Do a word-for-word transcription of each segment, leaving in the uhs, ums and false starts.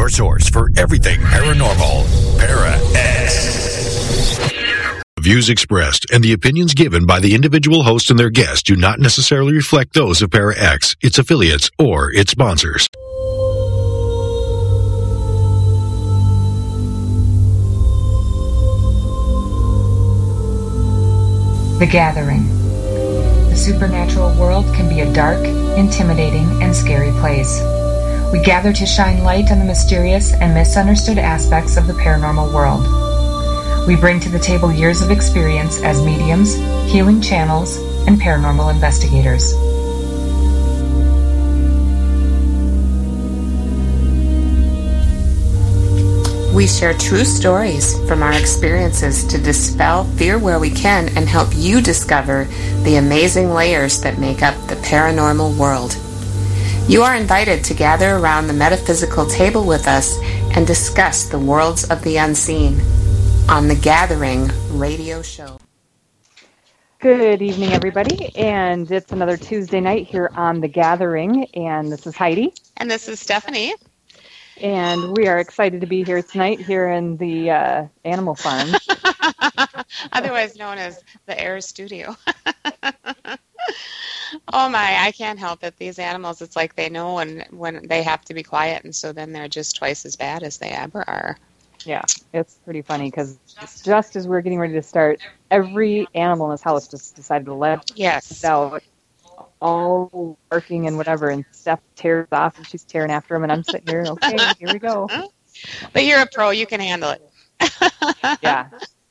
your source for everything paranormal. Para-X. The views expressed and the opinions given by the individual host and their guests do not necessarily reflect those of Para-X, its affiliates, or its sponsors. The Gathering. The supernatural world can be a dark, intimidating, and scary place. We gather to shine light on the mysterious and misunderstood aspects of the paranormal world. We bring to the table years of experience as mediums, healing channels, and paranormal investigators. We share true stories from our experiences to dispel fear where we can and help you discover the amazing layers that make up the paranormal world. You are invited to gather around the metaphysical table with us and discuss the worlds of the unseen on The Gathering radio show. Good evening, everybody, and it's another Tuesday night here on The Gathering, and this is Heidi. And this is Stephanie. And we are excited to be here tonight here in the uh, Animal Farm. Otherwise known as the Air Studio. Oh my, I can't help it. These animals, it's like they know when, when they have to be quiet, and so then they're just twice as bad as they ever are. Yeah, it's pretty funny because just as we're getting ready to start, every animal in this house just decided to let yes. out, all barking and whatever, and Steph tears off and she's tearing after him, and I'm sitting here, okay, here we go. But you're a pro, you can handle it. Yeah.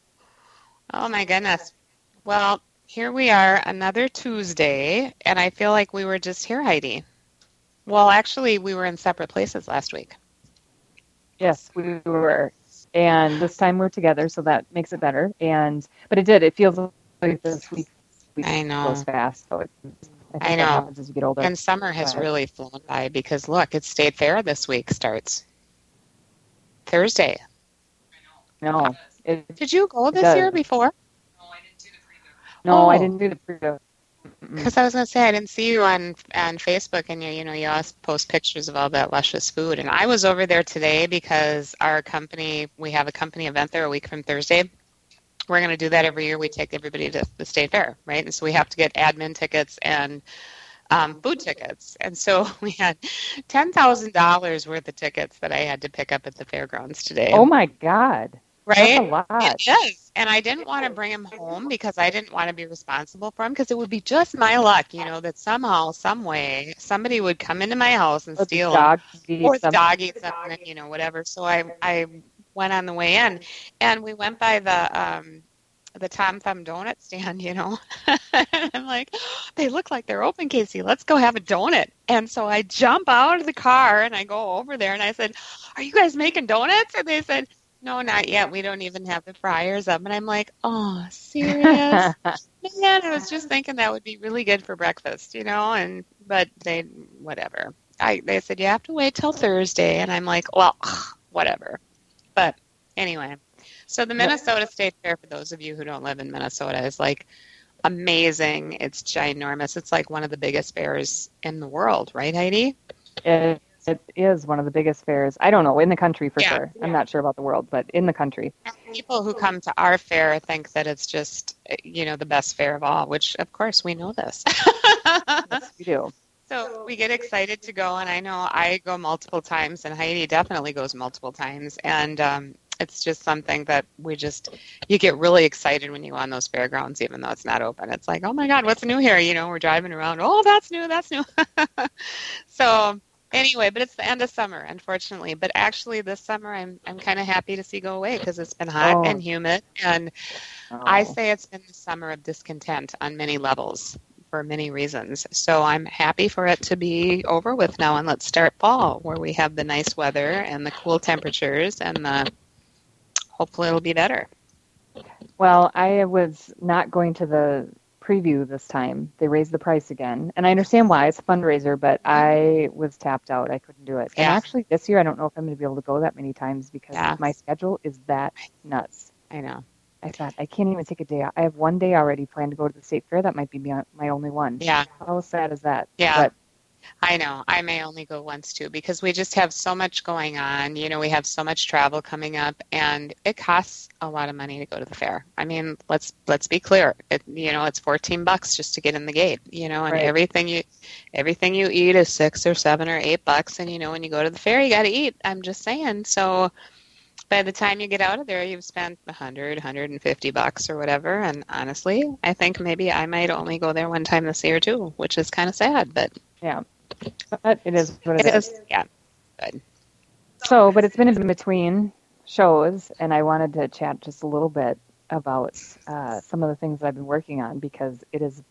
Oh my goodness. Well, here we are, another Tuesday, and I feel like we were just here, Heidi. Well, actually, we were in separate places last week. Yes, we were. And this time we're together, so that makes it better. And But it did. It feels like this week, week I know. goes fast. So it, I, think I know. That happens as you get older. And summer has but, really flown by because, look, it's State Fair this week starts. Thursday. No. It, Did you go this does. year before? No, oh. I didn't do the pre-show. Because I was going to say, I didn't see you on on Facebook, and you you know, you always post pictures of all that luscious food. And I was over there today because our company, we have a company event there a week from Thursday. We're going to do that every year. We take everybody to the State Fair, right? And so we have to get admin tickets and um, food tickets. And so we had ten thousand dollars worth of tickets that I had to pick up at the fairgrounds today. Oh, my God. Right? That's a lot. It is. And I didn't want to bring him home because I didn't want to be responsible for him because it would be just my luck, you know, that somehow, some way, somebody would come into my house and Or steal the dog him. Or the something. dog eat something, you know, whatever. So I I went on the way in, and we went by the um, the Tom Thumb donut stand, you know. And I'm like, they look like they're open, Casey. Let's go have a donut. And so I jump out of the car, and I go over there, and I said, are you guys making donuts? And they said, no, not yet. We don't even have the fryers up. And I'm like, oh, serious? Man, I was just thinking that would be really good for breakfast, you know, and but they, whatever. I They said, you have to wait till Thursday. And I'm like, well, whatever. But anyway, so the Minnesota State Fair, for those of you who don't live in Minnesota, is like amazing. It's ginormous. It's like one of the biggest fairs in the world, right, Heidi? It, it is one of the biggest fairs. I don't know, in the country for Yeah, sure. yeah. I'm not sure about the world, but in the country. People who come to our fair think that it's just, you know, the best fair of all, which, of course, we know this. Yes, we do. So we get excited to go, and I know I go multiple times, and Heidi definitely goes multiple times, and um, it's just something that we just, you get really excited when you go on those fairgrounds, even though it's not open. It's like, oh, my God, what's new here? You know, we're driving around. Oh, that's new, that's new. So anyway, but it's the end of summer, unfortunately. But actually, this summer, I'm I'm kind of happy to see go away because it's been hot Oh. and humid, and Oh. I say it's been the summer of discontent on many levels for many reasons. So I'm happy for it to be over with now, and let's start fall, where we have the nice weather and the cool temperatures, and the hopefully it'll be better. Well, I was not going to the preview this time. They raised the price again. And I understand why. It's a fundraiser, but I was tapped out. I couldn't do it. And Yeah. actually, this year, I don't know if I'm going to be able to go that many times because Yeah. my schedule is that nuts. I know. I thought, I can't even take a day out. I have one day already planned to go to the state fair. That might be my my only one. Yeah. How sad is that? Yeah. But I know. I may only go once too because we just have so much going on. You know, we have so much travel coming up, and it costs a lot of money to go to the fair. I mean, let's let's be clear. It, you know, it's fourteen bucks just to get in the gate. You know, and Right. everything you everything you eat is six or seven or eight bucks. And you know, when you go to the fair, you got to eat. I'm just saying. So by the time you get out of there, you've spent a hundred, hundred and fifty bucks or whatever. And honestly, I think maybe I might only go there one time this year too, which is kind of sad, but. Yeah. But it is what it, It is. is, yeah. Good. So, but it's been in between shows, and I wanted to chat just a little bit about uh, some of the things that I've been working on because it is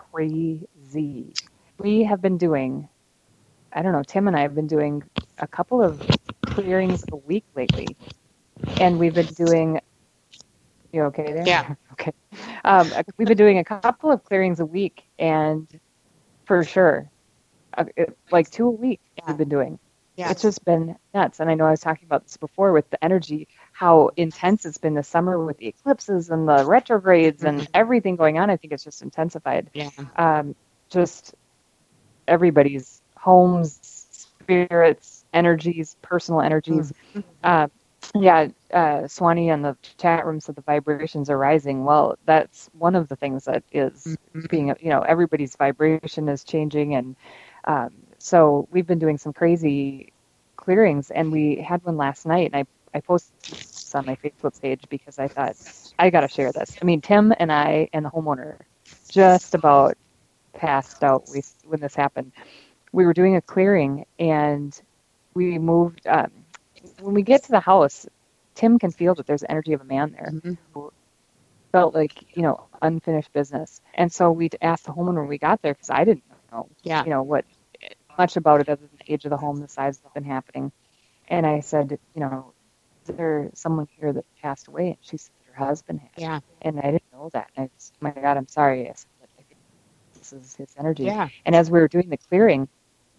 crazy. We have been doing, I don't know, Tim and I have been doing a couple of clearings a week lately, and we've been doing. You okay there? Yeah. Okay. Um, we've been doing a couple of clearings a week, and for sure. Uh, it, like two a week Yeah. we've been doing. Yeah. It's just been nuts. And I know I was talking about this before with the energy, how intense it's been this summer with the eclipses and the retrogrades and Mhm. everything going on. I think it's just intensified. Yeah. Um, just everybody's homes, spirits, energies, personal energies. Mhm. Uh, yeah, uh, Swanee on the chat room said the vibrations are rising. Well, that's one of the things that is Mhm. being, you know, everybody's vibration is changing. And um, so we've been doing some crazy clearings, and we had one last night, and I, I posted this on my Facebook page because I thought, I got to share this. I mean, Tim and I and the homeowner just about passed out we, when this happened. We were doing a clearing, and we moved, um, when we get to the house, Tim can feel that there's the energy of a man there Mhm. who felt like, you know, unfinished business. And so we asked the homeowner when we got there, because I didn't know, Yeah. you know, what much about it other than the age of the home, the size, what's been happening. And I said, you know, is there someone here that passed away? And she said her husband had. Yeah. And I didn't know that. And I just, oh my God, I'm sorry. I said, but I think this is his energy. Yeah. And as we were doing the clearing,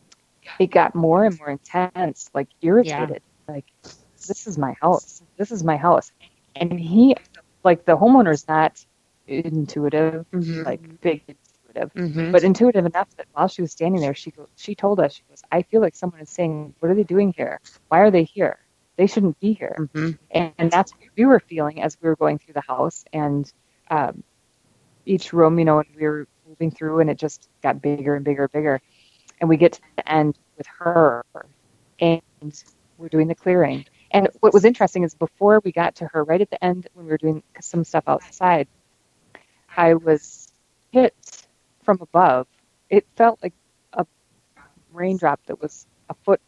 it got more and more intense, like irritated. Like, this is my house. This is my house. And he, like, the homeowner's not intuitive, Mhm. like big intuitive, Mhm. but intuitive enough that while she was standing there, she go, she told us, she goes, I feel like someone is saying, what are they doing here? Why are they here? They shouldn't be here. Mhm. And, and that's what we were feeling as we were going through the house. And um, each room, you know, and we were moving through, and it just got bigger and bigger and bigger. And we get to the end with her, and we're doing the clearing. And what was interesting is before we got to her, right at the end, when we were doing some stuff outside, I was hit from above. It felt like a raindrop that was a foot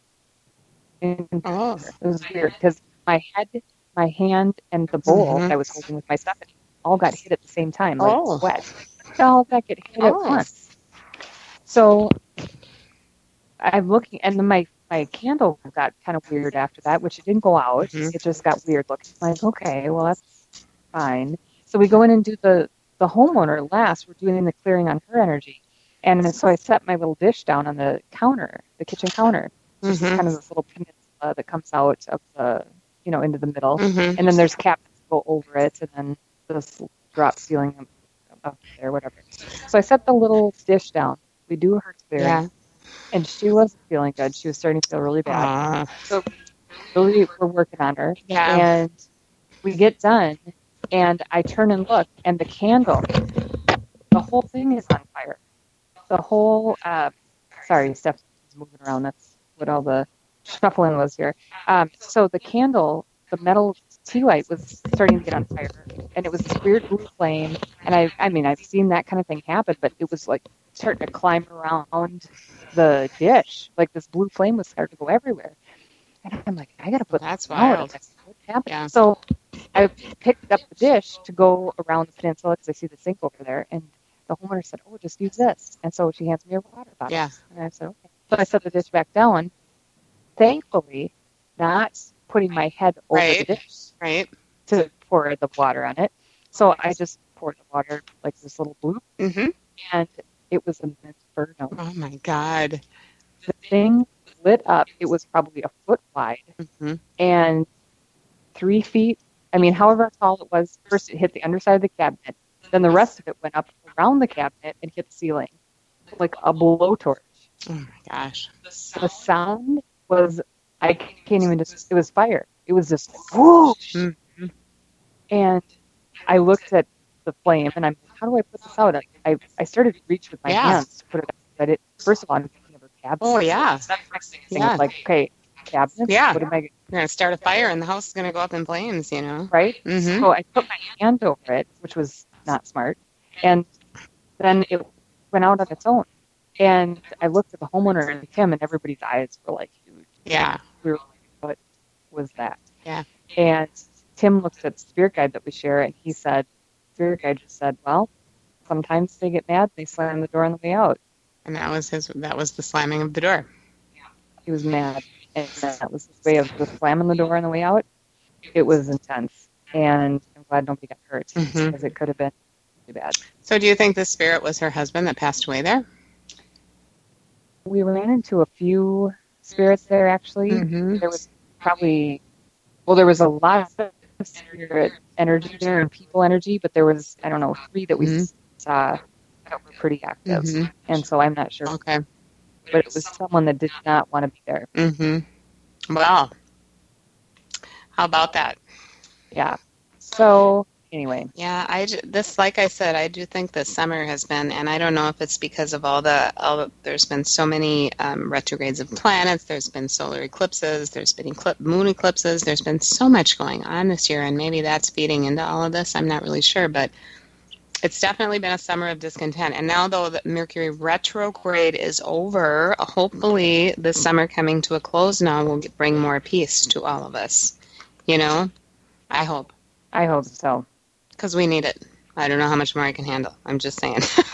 in. Oh. It was weird because my head, my hand, and the bowl Mhm. that I was holding with my stuff all got hit at the same time, like Oh. wet. They all got hit at Oh. once. So I'm looking, and then my my candle got kind of weird after that, which it didn't go out. Mhm. It just got weird looking. I'm like, okay, well, that's fine. So we go in and do the, the homeowner last. We're doing the clearing on her energy. And so I set my little dish down on the counter, the kitchen counter. It's Mhm. kind of this little peninsula that comes out of the, you know, into the middle. Mhm. And then there's cabinets that go over it, and then this drop ceiling up there, whatever. So I set the little dish down. We do her clearing. Yeah. And she wasn't feeling good. She was starting to feel really bad. Ah. So really, we're working on her. Yeah. And we get done, and I turn and look, and the candle, the whole thing is on fire. The whole, uh, sorry, Steph's moving around. That's what all the shuffling was here. Um, so the candle, the metal tea light was starting to get on fire, and it was this weird blue flame. And I, I mean, I've seen that kind of thing happen, but it was like starting to climb around the dish. Like this blue flame was starting to go everywhere. And I'm like, I got to put That's this out. wild. What happened? Yeah. So I picked up the dish to go around the peninsula because I see the sink over there. And the homeowner said, oh, just use this. And so she hands me a water bottle. Yeah. And I said, okay. So I set the dish back down. Thankfully, not putting my head over Right. the dish Right. to pour the water on it. So I just poured the water like this little bloop, Mhm. and it was an inferno. Oh my God. The thing lit up. It was probably a foot wide Mhm. and three feet. I mean, however tall it was, first it hit the underside of the cabinet. Then the rest of it went up around the cabinet and hit the ceiling like a blowtorch. Oh my gosh. The sound was, I can't even just, it was fire. It was just, whoosh. Mm-hmm. And I looked at the flame and I'm like, how do I put this out? I, I started to reach with my Yeah. hands to put it out. But it, first of all, I'm thinking of a cabinet. Oh, yeah. So that's the next thing Yeah. is like, okay, cabinets? Yeah. What am I, You're going to start a fire and the house is going to go up in flames, you know? right? Mm-hmm. So I put my hand over it, which was not smart. And then it went out on its own. And I looked at the homeowner and Tim, and everybody's eyes were like huge. Yeah. We were like, what was that? Yeah. And Tim looked at the spirit guide that we share, and he said, spirit guide just said, well, sometimes they get mad, they slam the door on the way out. And that was his, that was the slamming of the door. He was mad. And that was his way of just slamming the door on the way out. It was intense. And I'm glad nobody got hurt, Mhm. because it could have been too bad. So do you think the spirit was her husband that passed away there? We ran into a few spirits there, actually. Mhm. There was probably, well, there was a lot of spirit energy there and people energy, but there was, I don't know, three that we Mhm. saw that were pretty active. Mhm. And so I'm not sure. Okay. But it was someone that did not want to be there. Mm-hmm. Well, how about that? Yeah. So, anyway. Yeah, I ju- this, like I said, I do think this summer has been, and I don't know if it's because of all the, all the there's been so many um, retrogrades of planets, there's been solar eclipses, there's been eclip- moon eclipses, there's been so much going on this year, and maybe that's feeding into all of this. I'm not really sure, but it's definitely been a summer of discontent. And now, though the Mercury retrograde is over, hopefully this summer coming to a close now will get, bring more peace to all of us. You know, I hope. I hope so. Because we need it. I don't know how much more I can handle. I'm just saying.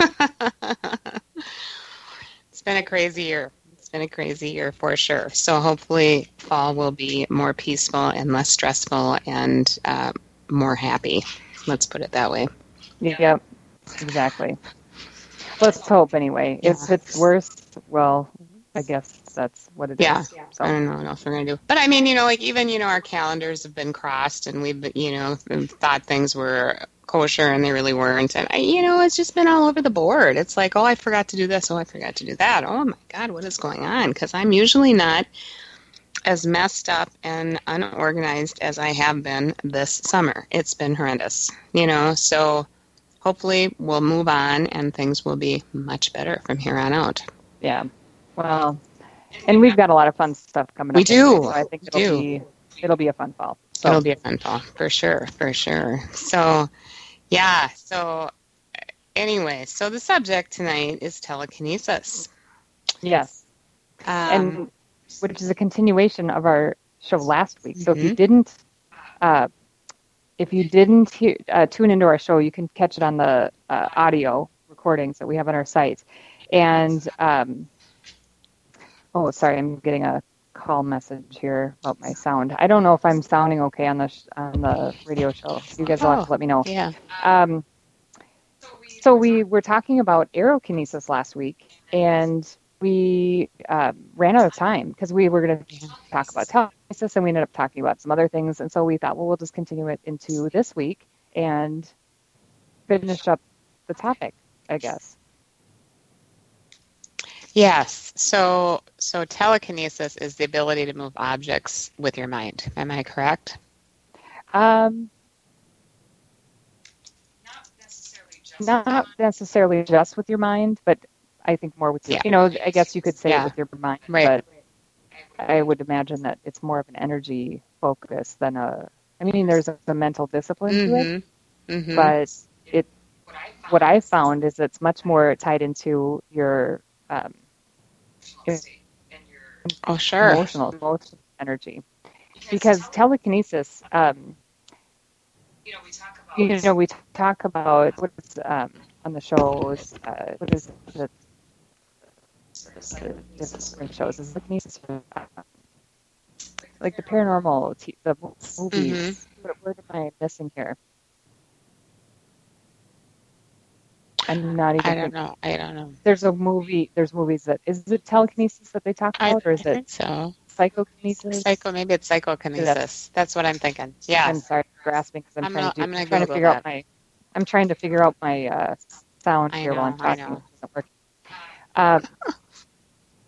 It's been a crazy year. It's been a crazy year for sure. So hopefully fall will be more peaceful and less stressful and uh, more happy. Let's put it that way. Yep. Exactly. Let's hope, anyway. Yeah. If it's worse, well, I guess that's what it Yeah. is. So. I don't know what else we're going to do. But I mean, you know, like even, you know, our calendars have been crossed and we've, been, you know, thought things were kosher and they really weren't. And, I, you know, it's just been all over the board. It's like, oh, I forgot to do this. Oh, I forgot to do that. Oh, my God, what is going on? Because I'm usually not as messed up and unorganized as I have been this summer. It's been horrendous, you know, so hopefully we'll move on and things will be much better from here on out. Yeah. Well, and we've got a lot of fun stuff coming We up. do. Anyway, so I think it'll We do. be it'll be a fun fall. So It'll be a fun fall, for sure, for sure. So, yeah, so anyway, so the subject tonight is telekinesis. yes, Um, and which is a continuation of our show last week. So if you Mhm. didn't, uh, if you didn't hear, uh, tune into our show, you can catch it on the uh, audio recordings that we have on our site. And um, oh, sorry, I'm getting a call message here about my sound. I don't know if I'm sounding okay on the sh- on the radio show. You guys will have to let me know. yeah. Um, so we were talking about aerokinesis last week, and we uh, ran out of time because we were going to talk about telekinesis, and we ended up talking about some other things. And so we thought, well, we'll just continue it into this week and finish up the topic, I guess. Yes. So, so telekinesis is the ability to move objects with your mind. Am I correct? Um, not necessarily just with your mind, but I think more with your, Yeah. you know, I guess you could say Yeah. it with your mind, Right. but I would imagine that it's more of an energy focus than a, I mean, there's a, a mental discipline to it, Mm-hmm. Mm-hmm. but it, what I found is it's much more tied into your um, Oh, sure. emotional, emotional energy. Because telekinesis, um, you know, we talk about what is um, on the shows, uh, what is the, the different shows? Is telekinesis uh, like the paranormal, t- the movies? What, what am I missing here? I'm not even. I don't thinking. know. I don't know. There's a movie. There's movies that is it telekinesis that they talk I, about, or I is it think so. psychokinesis? Psycho, maybe it's psychokinesis. That's what I'm thinking. Yeah. I'm sorry, for grasping because I'm, I'm trying not- to do, I'm gonna I'm trying to Google figure that. out my. I'm trying to figure out my uh, sound I here while I'm know, I talking. know. It isn't working. Um,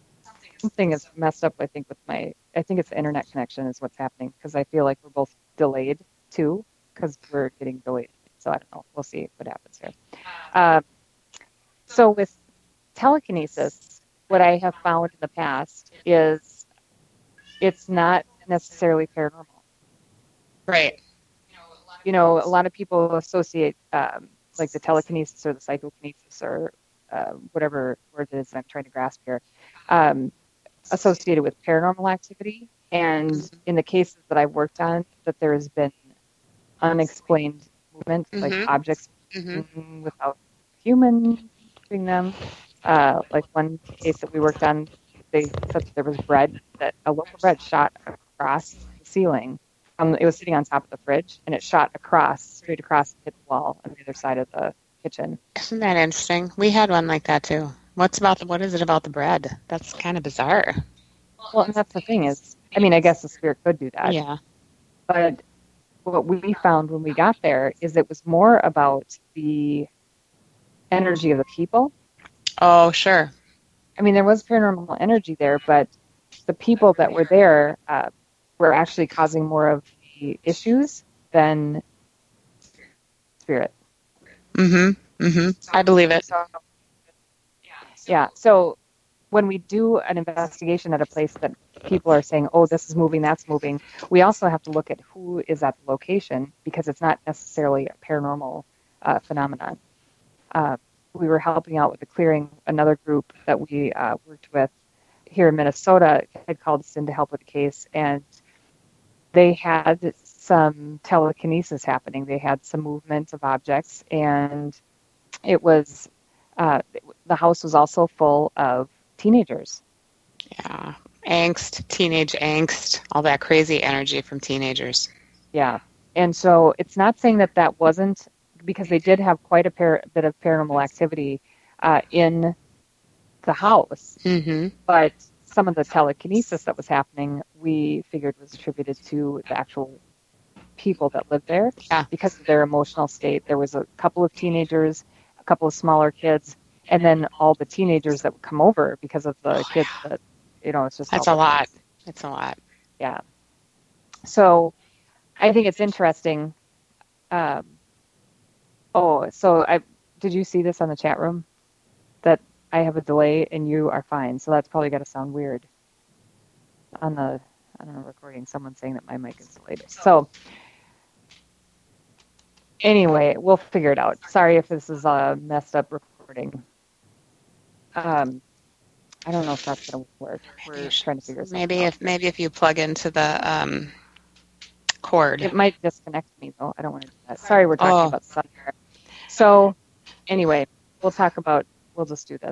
something is messed up, I think, with my, I think it's the internet connection is what's happening because I feel like we're both delayed too because we're getting delayed. So I don't know. We'll see what happens here. Um, so with telekinesis, what I have found in the past is it's not necessarily paranormal. Right. You know, a lot of people associate um, like the telekinesis or the psychokinesis or uh, whatever word it is I'm trying to grasp here, um, associated with paranormal activity. And Mm-hmm. in the cases that I've worked on, that there has been unexplained movement, Mm-hmm. like objects Mm-hmm. without human moving them. Uh, like one case that we worked on, they said that there was bread, that a loaf of bread shot across the ceiling. Um, it was sitting on top of the fridge, and it shot across, straight across, and hit the wall on the other side of the kitchen. Isn't that interesting? We had one like that too. What's about the, what is it about the bread? That's kind of bizarre. Well, and that's the thing is, I mean, I guess the spirit could do that. Yeah. But what we found when we got there is it was more about the energy of the people. Oh, sure. I mean, there was paranormal energy there, but the people that were there uh, were actually causing more of the issues than spirit. Mm-hmm. Mm-hmm. I believe it. So, yeah. So when we do an investigation at a place that people are saying, oh, this is moving, that's moving, we also have to look at who is at the location because it's not necessarily a paranormal uh, phenomenon. Uh, we were helping out with the clearing. Another group that we uh, worked with here in Minnesota had called us in to help with the case, and they had some telekinesis happening. They had some movement of objects, and it was uh, the house was also full of teenagers. Yeah. Angst, teenage angst, all that crazy energy from teenagers. Yeah. And so it's not saying that that wasn't, because they did have quite a par- bit of paranormal activity uh, in the house, Mm-hmm. but some of the telekinesis that was happening, we figured was attributed to the actual people that lived there Yeah. because of their emotional state. There was a couple of teenagers, a couple of smaller kids, and then all the teenagers that would come over because of the Oh, kids yeah. that, you know, it's just That's all a the lot. kids. It's a lot. Yeah. So I think it's interesting. Um, oh, so I did you see this on the chat room? That I have a delay and you are fine. So that's probably got to sound weird on the, I don't know, recording. Someone saying that my mic is delayed. So anyway, we'll figure it out. Sorry if this is a messed up recording. Um, I don't know if that's going to work. Maybe We're you should- trying to figure something Maybe out. if maybe if you plug into the um, cord. It might disconnect me, though. I don't want to do that. Sorry, we're talking Oh. about sun here. So anyway, we'll talk about, we'll just do this.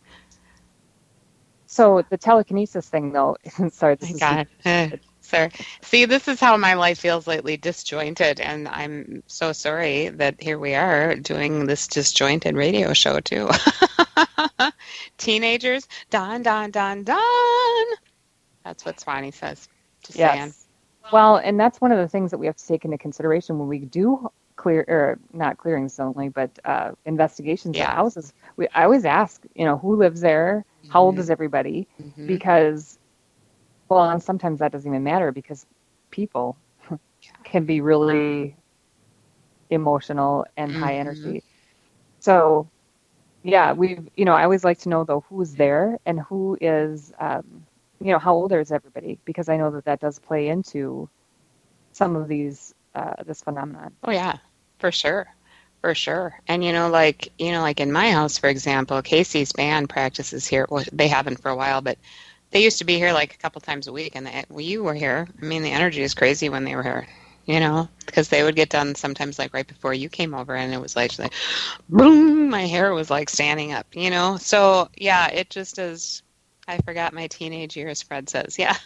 So the telekinesis thing, though, sorry, this My is God. Eh, Sir, see, this is how my life feels lately, disjointed, and I'm so sorry that here we are doing this disjointed radio show too. Teenagers, Don, Don, Don, Don. That's what Swanee says. Just saying. Yes. Well, and that's one of the things that we have to take into consideration when we do clear, or not clearings only, but uh, investigations Yeah. of houses. We I always ask, you know, who lives there? How old Mhm. is everybody? Mhm. Because, well, and sometimes that doesn't even matter because people can be really emotional and high Mhm. energy. So, yeah, we've, you know, I always like to know though who's there and who is, um, you know, how old is everybody? Because I know that that does play into some of these, uh, this phenomenon. Oh yeah, for sure. For sure. And you know, like you know, like in my house, for example, Casey's band practices here. Well, they haven't for a while, but they used to be here like a couple times a week. And they, well, you were here. I mean, the energy is crazy when they were here. You know, because they would get done sometimes like right before you came over, and it was like, like boom, my hair was like standing up. You know, so yeah, it just is. I forgot my teenage years. Fred says, yeah.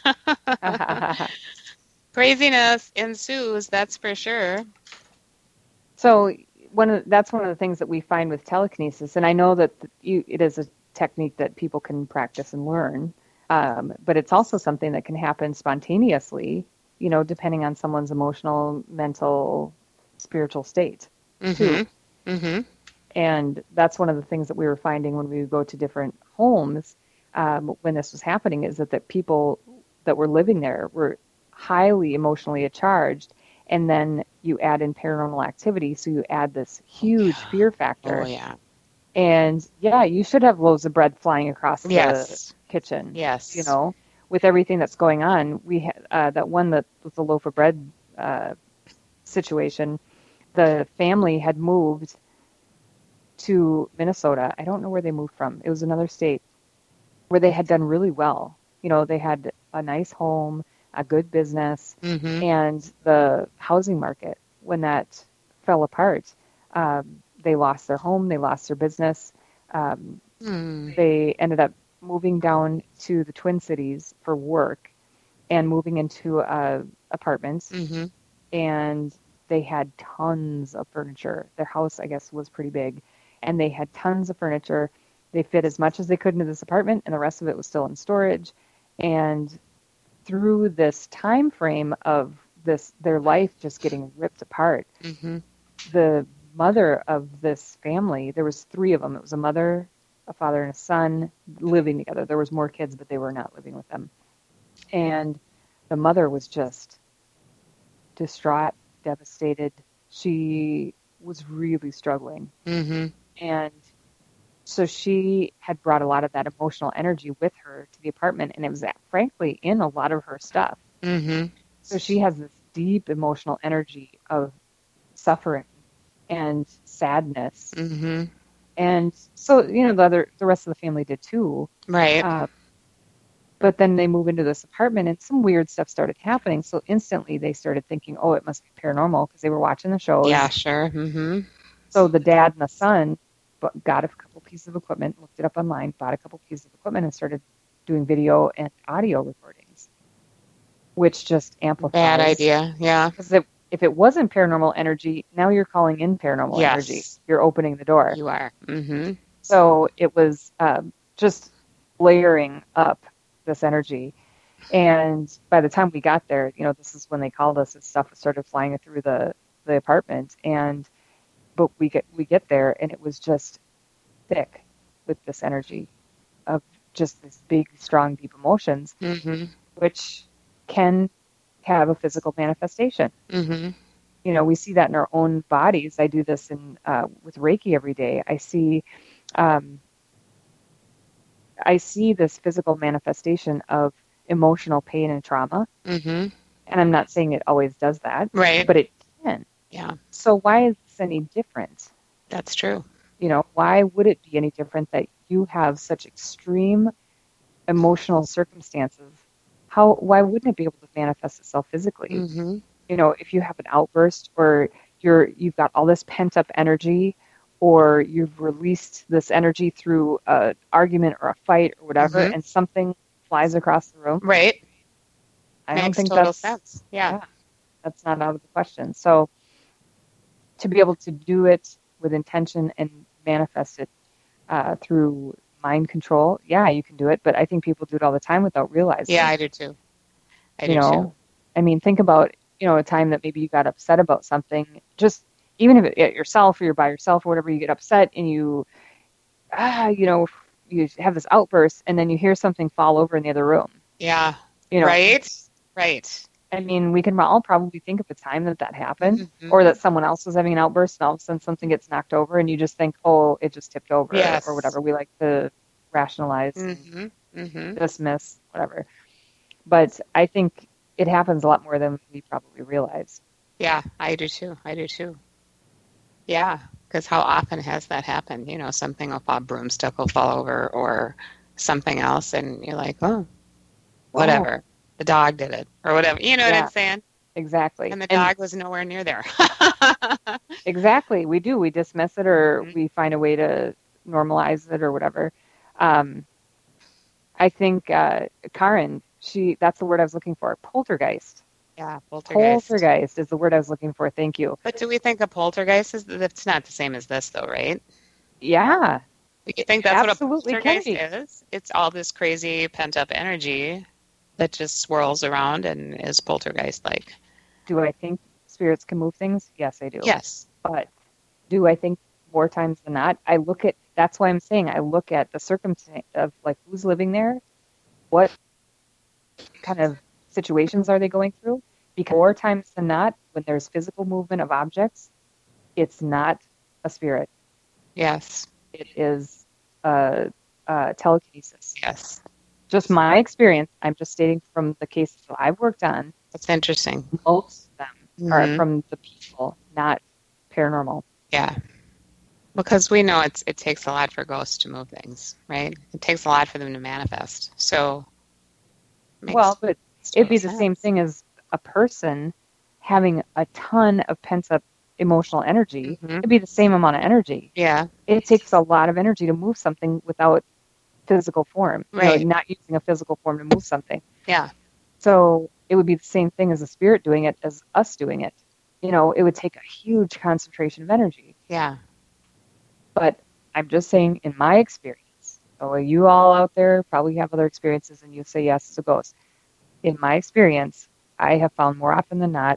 Craziness ensues. That's for sure. So one of, that's one of the things that we find with telekinesis, and I know that you, it is a technique that people can practice and learn, um, but it's also something that can happen spontaneously, you know, depending on someone's emotional, mental, spiritual state, too. Mm-hmm. Mm-hmm. And that's one of the things that we were finding when we would go to different homes. um, when this was happening is that the people that were living there were highly emotionally charged, and then you add in paranormal activity, so you add this huge Yeah. fear factor. Oh, yeah. And yeah, you should have loaves of bread flying across Yes. the kitchen. Yes. You know, with everything that's going on, we had uh, that one that was the loaf of bread uh, situation. The family had moved to Minnesota. I don't know where they moved from. It was another state where they had done really well. You know, they had a nice home, a good business, Mm-hmm. and the housing market, when that fell apart, um, they lost their home, they lost their business. Um, Mm. they ended up moving down to the Twin Cities for work and moving into uh, apartments. Mm-hmm. And they had tons of furniture. Their house, I guess, was pretty big, and they had tons of furniture. They fit as much as they could into this apartment, and the rest of it was still in storage. And through this time frame of this, their life just getting ripped apart, Mm-hmm. the mother of this family, there was three of them. It was a mother, a father, and a son living together. There was more kids, but they were not living with them. And the mother was just distraught, devastated. She was really struggling. Mm-hmm. And so she had brought a lot of that emotional energy with her to the apartment, and it was frankly in a lot of her stuff. Mm-hmm. So she has this deep emotional energy of suffering and sadness. Mm-hmm. And so, you know, the other, the rest of the family did too. Right. Uh, but then they move into this apartment and some weird stuff started happening. So instantly they started thinking, oh, it must be paranormal because they were watching the shows. Yeah, sure. Mm-hmm. So the dad and the son bu- got a couple pieces of equipment, looked it up online, bought a couple pieces of equipment and started doing video and audio recordings, which just amplifies. Bad idea. Yeah. Because if, if it wasn't paranormal energy, now you're calling in paranormal Yes. energy. You're opening the door. You are. Mm-hmm. So it was um, just layering up this energy. And by the time we got there, you know, this is when they called us and stuff started flying through the, the apartment. And but we get we get there and it was just thick with this energy of just this big, strong, deep emotions, Mm-hmm. which can have a physical manifestation. Mm-hmm. You know, we see that in our own bodies. I do this in uh, with Reiki every day. I see, um, I see this physical manifestation of emotional pain and trauma. Mm-hmm. And I'm not saying it always does that, Right. but it can. Yeah, So why is this any different? that's true. You know, why would it be any different that you have such extreme emotional circumstances? How, why wouldn't it be able to manifest itself physically? Mm-hmm. You know, if you have an outburst or you're, you've got all this pent up energy or you've released this energy through an argument or a fight or whatever, Mhm. and something flies across the room, Right. I Makes don't think total that's, sense. Yeah. yeah, that's not out of the question. So to be able to do it with intention and manifest it uh, through mind control, yeah, you can do it. But I think people do it all the time without realizing. Yeah, I do too. I you do know, too. I mean, think about, you know, a time that maybe you got upset about something, just even if it, at yourself or you're by yourself or whatever, you get upset and you, ah, you know, you have this outburst and then you hear something fall over in the other room. Yeah. You know, Right. Right. I mean, we can all probably think of a time that that happened Mhm. or that someone else was having an outburst and all of a sudden something gets knocked over and you just think, oh, it just tipped over Yes. or whatever. We like to rationalize, and Mm-hmm. Mm-hmm. dismiss, whatever. But I think it happens a lot more than we probably realize. Yeah, I do too. I do too. Yeah, because how often has that happened? You know, something will fall, broomstick will fall over or something else, and you're like, oh, whatever. The dog did it or whatever. You know what Yeah. I'm saying? Exactly. And the dog was nowhere near there. Exactly. We do. We dismiss it or Mhm. we find a way to normalize it or whatever. Um, I think uh, Karen, she that's the word I was looking for. Poltergeist. Yeah, poltergeist. Poltergeist is the word I was looking for. Thank you. But do we think a poltergeist is? It's not the same as this, though, right? Yeah. Do you think that's Absolutely what a can poltergeist be. is? It's all this crazy pent up energy that just swirls around and is poltergeist like. Do I think spirits can move things? Yes, I do. Yes. But do I think more times than not, I look at, that's why I'm saying I look at the circumstance of like who's living there, what kind of situations are they going through? Because more times than not, when there's physical movement of objects, it's not a spirit. Yes. It is uh, uh, telekinesis. Yes. Just my experience. I'm just stating from the cases that I've worked on. That's interesting. Most of them Mm-hmm. are from the people, not paranormal. Yeah. Because we know it's it takes a lot for ghosts to move things, right? It takes a lot for them to manifest. So, makes, Well, but it'd be the sense. same thing as a person having a ton of pent-up emotional energy. Mhm. It'd be the same amount of energy. Yeah. It takes a lot of energy to move something without physical form. You know, Right. not using a physical form to move something. Yeah. So it would be the same thing as a spirit doing it as us doing it. You know, it would take a huge concentration of energy. Yeah. But I'm just saying, in my experience, so you all out there probably have other experiences and you say yes, it's a ghost. In my experience, I have found more often than not,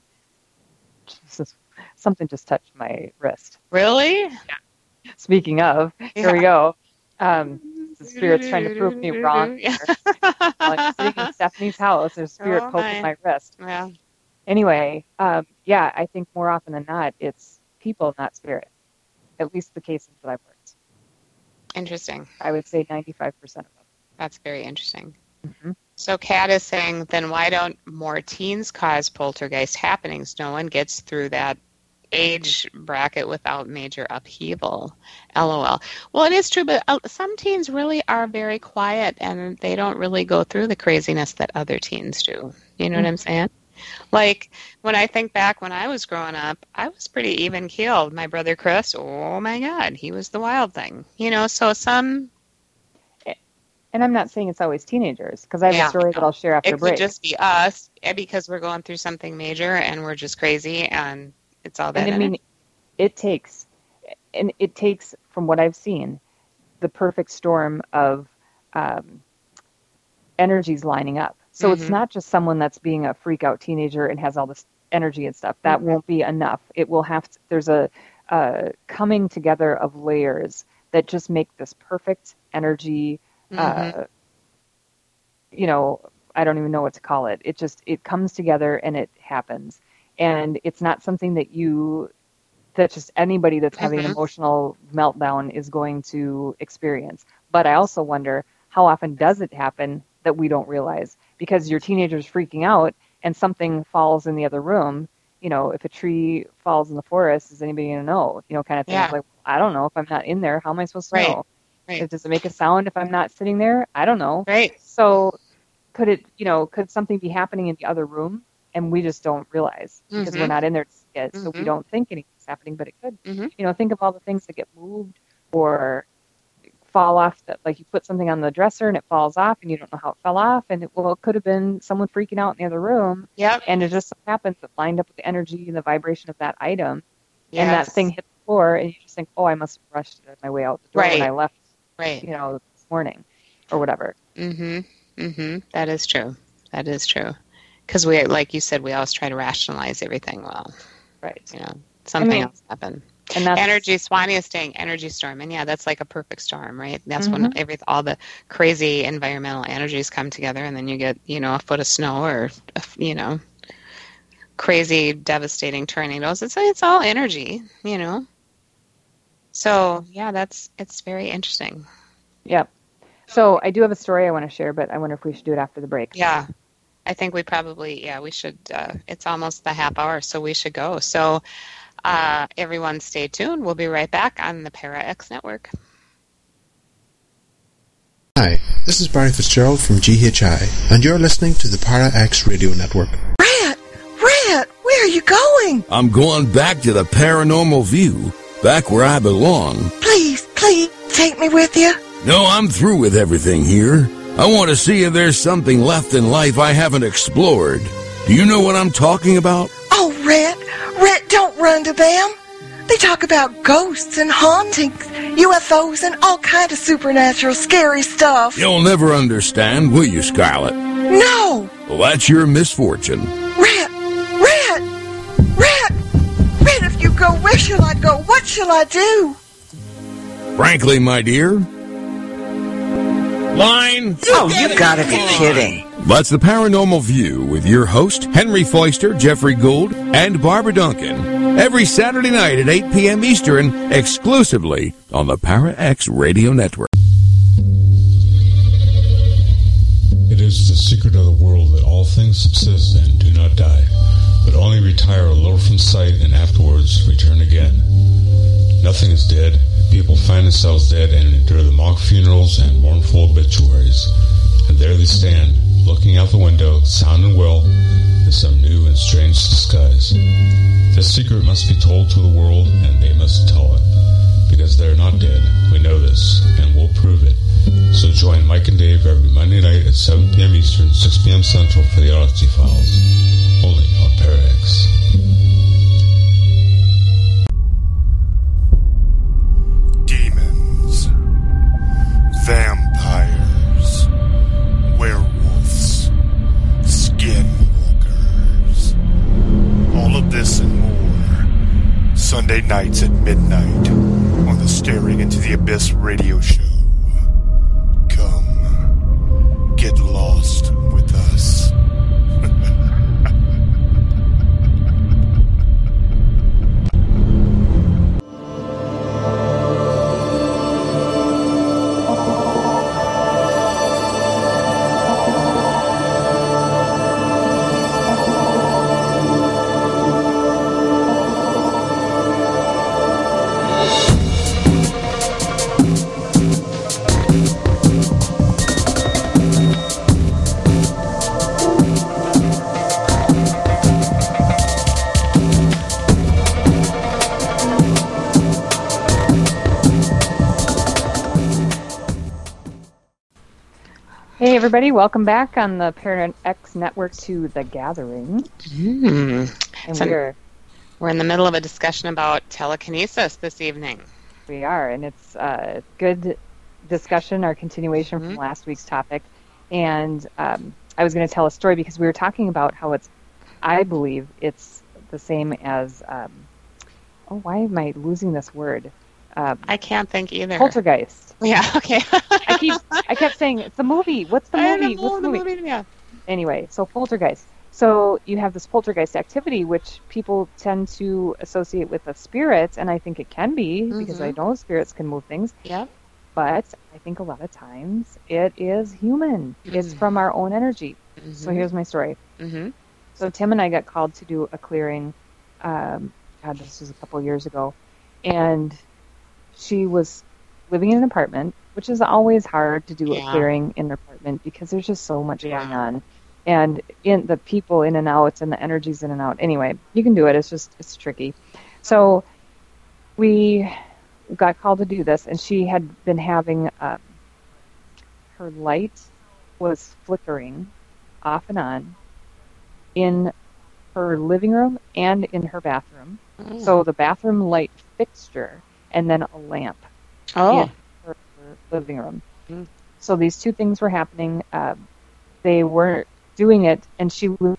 Jesus, something just touched my wrist. Really? Speaking of, here we go. Um, the spirit's trying to prove me wrong. Yeah. While I'm sitting in Stephanie's house, there's a spirit Oh, poking my. my wrist. Yeah. Anyway, um, yeah, I think more often than not, it's people, not spirit. At least the cases that I've worked. Interesting. I would say ninety-five percent of them. That's very interesting. Mm-hmm. So Kat is saying, then why don't more teens cause poltergeist happenings? No one gets through that age bracket without major upheaval. LOL. Well, it is true, but uh, some teens really are very quiet and they don't really go through the craziness that other teens do. You know mm-hmm. what I'm saying? Like, when I think back when I was growing up, I was pretty even-keeled. My brother Chris, oh my God, he was the wild thing. You know, so some... And I'm not saying it's always teenagers, because I have Yeah, a story that I'll share after it break. could just be us, because we're going through something major and we're just crazy, and it's all that. And I mean, it. it takes, and it takes, from what I've seen, the perfect storm of um, energies lining up. So Mm-hmm. it's not just someone that's being a freak out teenager and has all this energy and stuff. That Mhm. won't be enough. It will have to, there's a, a coming together of layers that just make this perfect energy. Mm-hmm. Uh, you know, I don't even know what to call it. It just, it comes together and it happens. And it's not something that you, that just anybody that's having Mhm. an emotional meltdown is going to experience. But I also wonder, how often does it happen that we don't realize? Because your teenager's freaking out and something falls in the other room. You know, if a tree falls in the forest, is anybody going to know? You know, kind of thing. Yeah. It's like, I don't know. If I'm not in there, how am I supposed to Right. know? Right. Does it make a sound if I'm not sitting there? I don't know. Right. So could it, you know, could something be happening in the other room and we just don't realize because Mhm. we're not in there to see it, so we Mhm. don't think anything's happening, but it could. Mhm. You know, think of all the things that get moved or fall off. That, like you put something on the dresser and it falls off and you don't know how it fell off, and it, well, it could have been someone freaking out in the other room, Yep. and it just so happens it lined up with the energy and the vibration of that item, and that Yes. thing hit the floor, and you just think, oh, I must have rushed my way out the door Right. when I left, Right. you know, this morning or whatever. Mhm. Mhm. That is true. That is true. Because we, like you said, we always try to rationalize everything. Well, Right. you know, something I mean, else happened. And that's Energy, Swanee is saying energy storm, and yeah, that's like a perfect storm, right? That's Mm-hmm. when every all the crazy environmental energies come together, and then you get, you know, a foot of snow or, you know, crazy, devastating tornadoes. It's it's all energy, you know. So yeah, that's it's very interesting. Yep. So I do have a story I want to share, but I wonder if we should do it after the break. Yeah, I think we probably yeah we should. Uh, it's almost the half hour, so we should go. So. Uh, everyone stay tuned. We'll be right back on the Para X Network. Hi, this is Barry Fitzgerald from G H I, and you're listening to the Para X Radio Network. Rat! Rat! Where are you going? I'm going back to the Paranormal View, back where I belong. Please, please, take me with you. No, I'm through with everything here. I want to see if there's something left in life I haven't explored. Do you know what I'm talking about? Oh, Rat! Rat, don't run to them. They talk about ghosts and hauntings, U F Os, and all kind of supernatural scary stuff. You'll never understand, will you, Scarlet? No! Well, that's your misfortune. Rat! Rat! Rat! Rat, if you go, where shall I go? What shall I do? Frankly, my dear. Line. Oh, you gotta be kidding. That's the Paranormal View with your host, Henry Foister, Jeffrey Gould, and Barbara Duncan. Every Saturday night at eight p.m. Eastern, exclusively on the Para X Radio Network. It is the secret of the world that all things subsist and do not die, but only retire a little from sight and afterwards return again. Nothing is dead. People find themselves dead and endure the mock funerals and mournful obituaries. And there they stand, looking out the window, sound and well, in some new and strange disguise. This secret must be told to the world, and they must tell it. Because they're not dead, we know this, and we'll prove it. So join Mike and Dave every Monday night at seven p.m. Eastern, six p.m. Central for the Odyssey Files. Only on Parax. Demons, vampires, werewolves, skinwalkers. All of this and more. Sunday nights at midnight on the Staring Into the Abyss radio show. Come, get lost with us. Hey everybody, welcome back on the Para X Network to The Gathering. Mm. And So- we're We're in the middle of a discussion about telekinesis this evening. we are, and it's a good discussion, our continuation Mhm. from last week's topic. And um, I was going to tell a story because we were talking about how it's, I believe it's the same as, um, oh, why am I losing this word? Um, I can't think either. poltergeist. Yeah, okay. I keep, I kept saying it's the movie. What's the I movie? don't What's know the the movie? movie, yeah. Anyway, so poltergeist. So you have this poltergeist activity, which people tend to associate with a spirit, and I think it can be because I Mhm. know spirits can move things. Yep. But I think a lot of times it is human. It's Mhm. from our own energy. So Mhm. here's my story. Mm-hmm. So Tim and I got called to do a clearing. Um, God, this was a couple of years ago, and she was living in an apartment, which is always hard to do Yeah. a clearing in an apartment because there's just so much Yeah. going on, and in the people in and out and the energies in and out. Anyway, you can do it. It's just it's tricky. So we got called to do this, and she had been having um, her light was flickering off and on in her living room and in her bathroom. Mm. So the bathroom light fixture and then a lamp Oh. in her, her living room. Mm. So these two things were happening. Um, they were doing it, and she was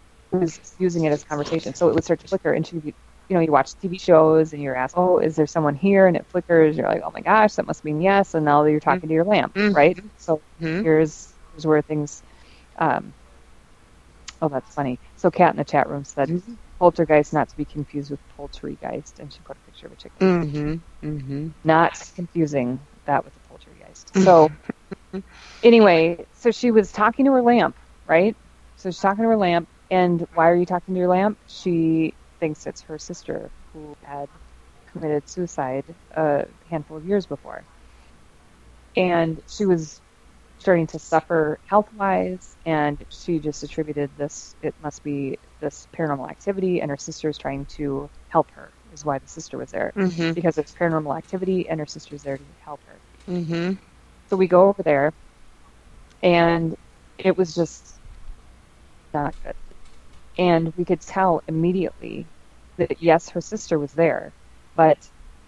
using it as conversation. So it would start to flicker, and she would be, you know, you watch T V shows, and you're asked, oh, is there someone here? And it flickers. You're like, oh my gosh, that must mean yes. And now you're talking to your lamp, Mhm. right? So Mhm. here's, here's where things... Um, oh, that's funny. So Kat in the chat room said, Mhm. poltergeist not to be confused with poultrygeist, and she put a picture of a chicken. Mm-hmm. Mm-hmm. Not confusing that with a poltergeist. So anyway, so she was talking to her lamp, right? So she's talking to her lamp, and why are you talking to your lamp? She thinks it's her sister who had committed suicide a handful of years before. And she was starting to suffer health-wise, and she just attributed this, it must be this paranormal activity, and her sister is trying to help her, is why the sister was there. Mhm. Because it's paranormal activity, and her sister's there to help her. Mm-hmm. So we go over there, and it was just not good. And we could tell immediately that, yes, her sister was there, but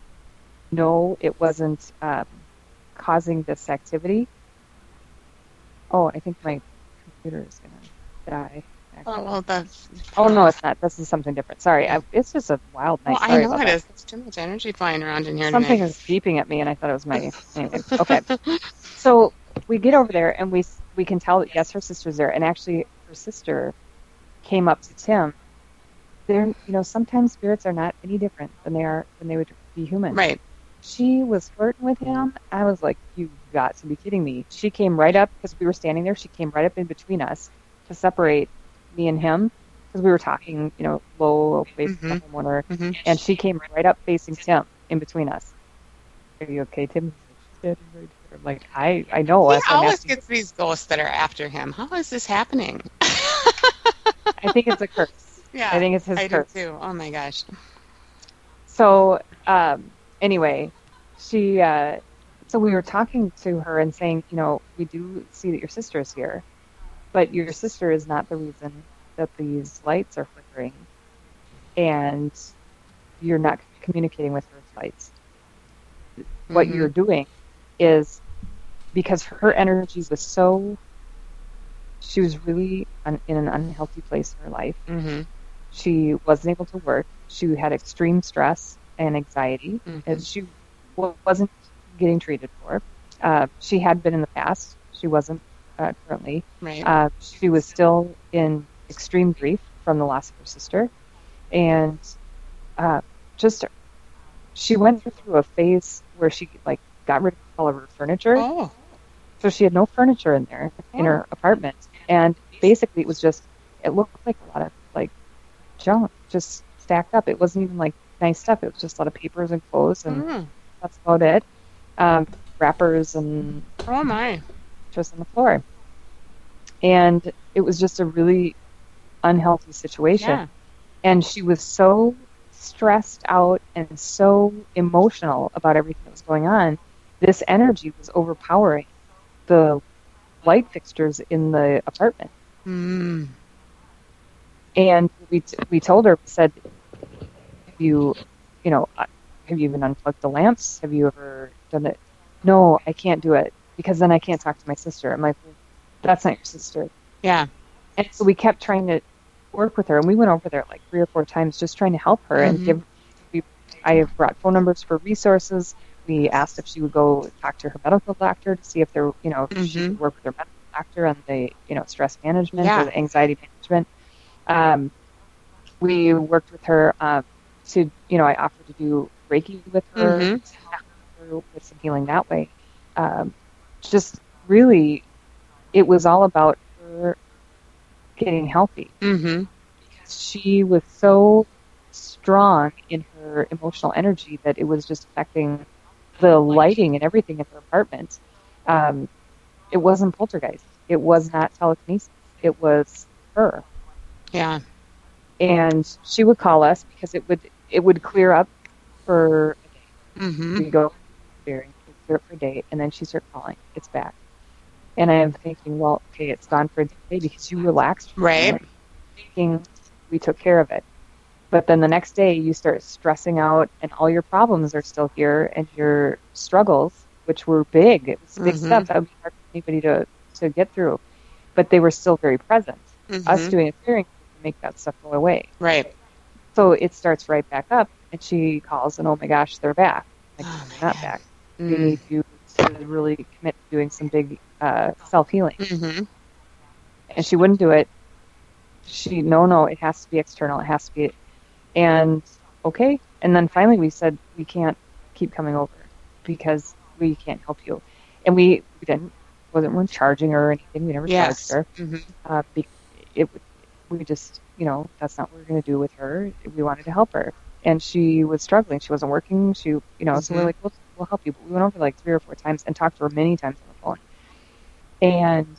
no, it wasn't um, causing this activity. Oh, I think my computer is going to die. Oh, well, that's... Oh, no, it's not. This is something different. Sorry. I, it's just a wild night. Well, Sorry I know about it that. is. There's too much energy flying around in here Something tonight. is beeping at me, and I thought it was my... Anyway, okay. So we get over there, and we we can tell that, yes, her sister's there. And actually, her sister came up to Tim. They're, you know, sometimes spirits are not any different than they are when they would be human. Right. She was flirting with him. I was like, you got to be kidding me. She came right up, because we were standing there, she came right up in between us to separate me and him, because we were talking, you know, low, away from the homeowner, Mm-hmm. and she came right up facing Tim in between us. Are you okay, Tim? I'm like, I, I know. He That's why I'm always asking. gets these ghosts that are after him. How is this happening? I think it's a curse. Yeah, I think it's his I curse. do too. Oh my gosh. So, um, anyway, she, uh, so we were talking to her and saying, you know, we do see that your sister is here, but your sister is not the reason that these lights are flickering, and you're not communicating with her lights. What Mhm. you're doing is because her energy was so, she was really un, in an unhealthy place in her life. Mm-hmm. She wasn't able to work. She had extreme stress and anxiety, Mhm. and she w- wasn't getting treated for. Uh, she had been in the past. She wasn't uh, currently. Right. Uh, she was still in extreme grief from the loss of her sister, and uh, just she went through a phase where she like got rid of all of her furniture. Oh. So she had no furniture in there in her apartment, and basically it was just it looked like a lot of like junk just stacked up. It wasn't even like nice stuff. It was just a lot of papers and clothes, and Mm. that's about it. Um, wrappers and Oh my. just on the floor. And it was just a really unhealthy situation. Yeah. And she was so stressed out and so emotional about everything that was going on. This energy was overpowering the light fixtures in the apartment. Mm. And we t- we told her, we said, have you, you know, uh, have you even unplugged the lamps? Have you ever done it? No, I can't do it because then I can't talk to my sister. I'm like, well, that's not your sister. Yeah. And so we kept trying to work with her, and we went over there like three or four times just trying to help her and Mhm. give. We, I have brought phone numbers for resources. We asked if she would go talk to her medical doctor to see if there, you know, if she Mhm. could work with her medical doctor on the, you know, stress management Yeah. or the anxiety management. Um, we worked with her um, to, you know, I offered to do Reiki with her, Mhm. to help her with some healing that way. Um, just really, it was all about her getting healthy. Mm-hmm. She was so strong in her emotional energy that it was just affecting the lighting and everything in her apartment. Um, it wasn't poltergeist. It was not telekinesis. It was her. Yeah. And she would call us because it would it would clear up for a day. Mm-hmm. We go clear clear up for a day, and then she started calling. It's back. And I'm thinking, well, okay, it's gone for a day because you relaxed. from Right. it. Thinking we took care of it. But then the next day you start stressing out, and all your problems are still here, and your struggles, which were big, it was big Mhm. stuff that would be hard for anybody to, to get through, but they were still very present. Mhm. Us doing a clearing to make that stuff go away. Right. So it starts right back up, and she calls, and oh my gosh, they're back. Like, Oh, they're not back. We Mm. need you to really commit to doing some big uh, self-healing. Mm-hmm. And she wouldn't do it. She, no, no, it has to be external. It has to be, and okay. And then finally we said, we can't keep coming over because we can't help you. And we, we didn't, wasn't weren't charging her or anything. We never Yes. charged her. Mm-hmm. Uh, be, it, we just, you know, that's not what we're going to do with her. We wanted to help her. And she was struggling. She wasn't working. She, you know, so we're Mhm. like, we'll, we'll help you. But we went over like three or four times and talked to her many times on the phone. And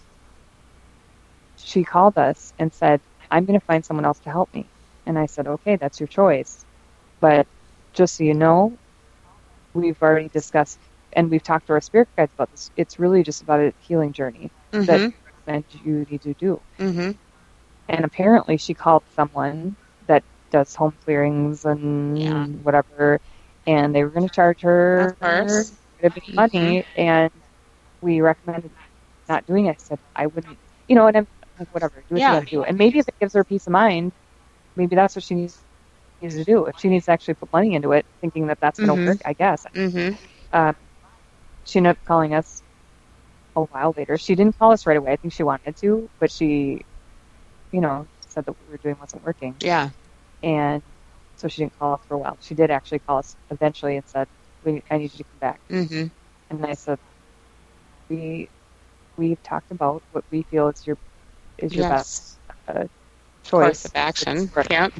she called us and said, I'm going to find someone else to help me. And I said, okay, that's your choice. But just so you know, we've already discussed and we've talked to our spirit guides about this. It's really just about a healing journey that Mm-hmm. we recommend you need to do. Mm-hmm. And apparently she called someone that does home clearings and Yeah. whatever, and they were going to charge her Of course. a bit of money, and we recommended not doing it. I said, I wouldn't, you know, and I'm, Like, whatever, do what Yeah. you got to do. And maybe if it gives her peace of mind, maybe that's what she needs, needs to do. If she needs to actually put money into it, thinking that that's going to Mhm. work, I guess. Mm-hmm. Uh, she ended up calling us a while later. She didn't call us right away. I think she wanted to, but she, you know, said that what we were doing wasn't working. Yeah. And so she didn't call us for a while. She did actually call us eventually and said, we, I need you to come back. Mm-hmm. And I said, we, we've talked about what we feel is your, is your Yes. best uh, choice. Course of action. Right. Yeah.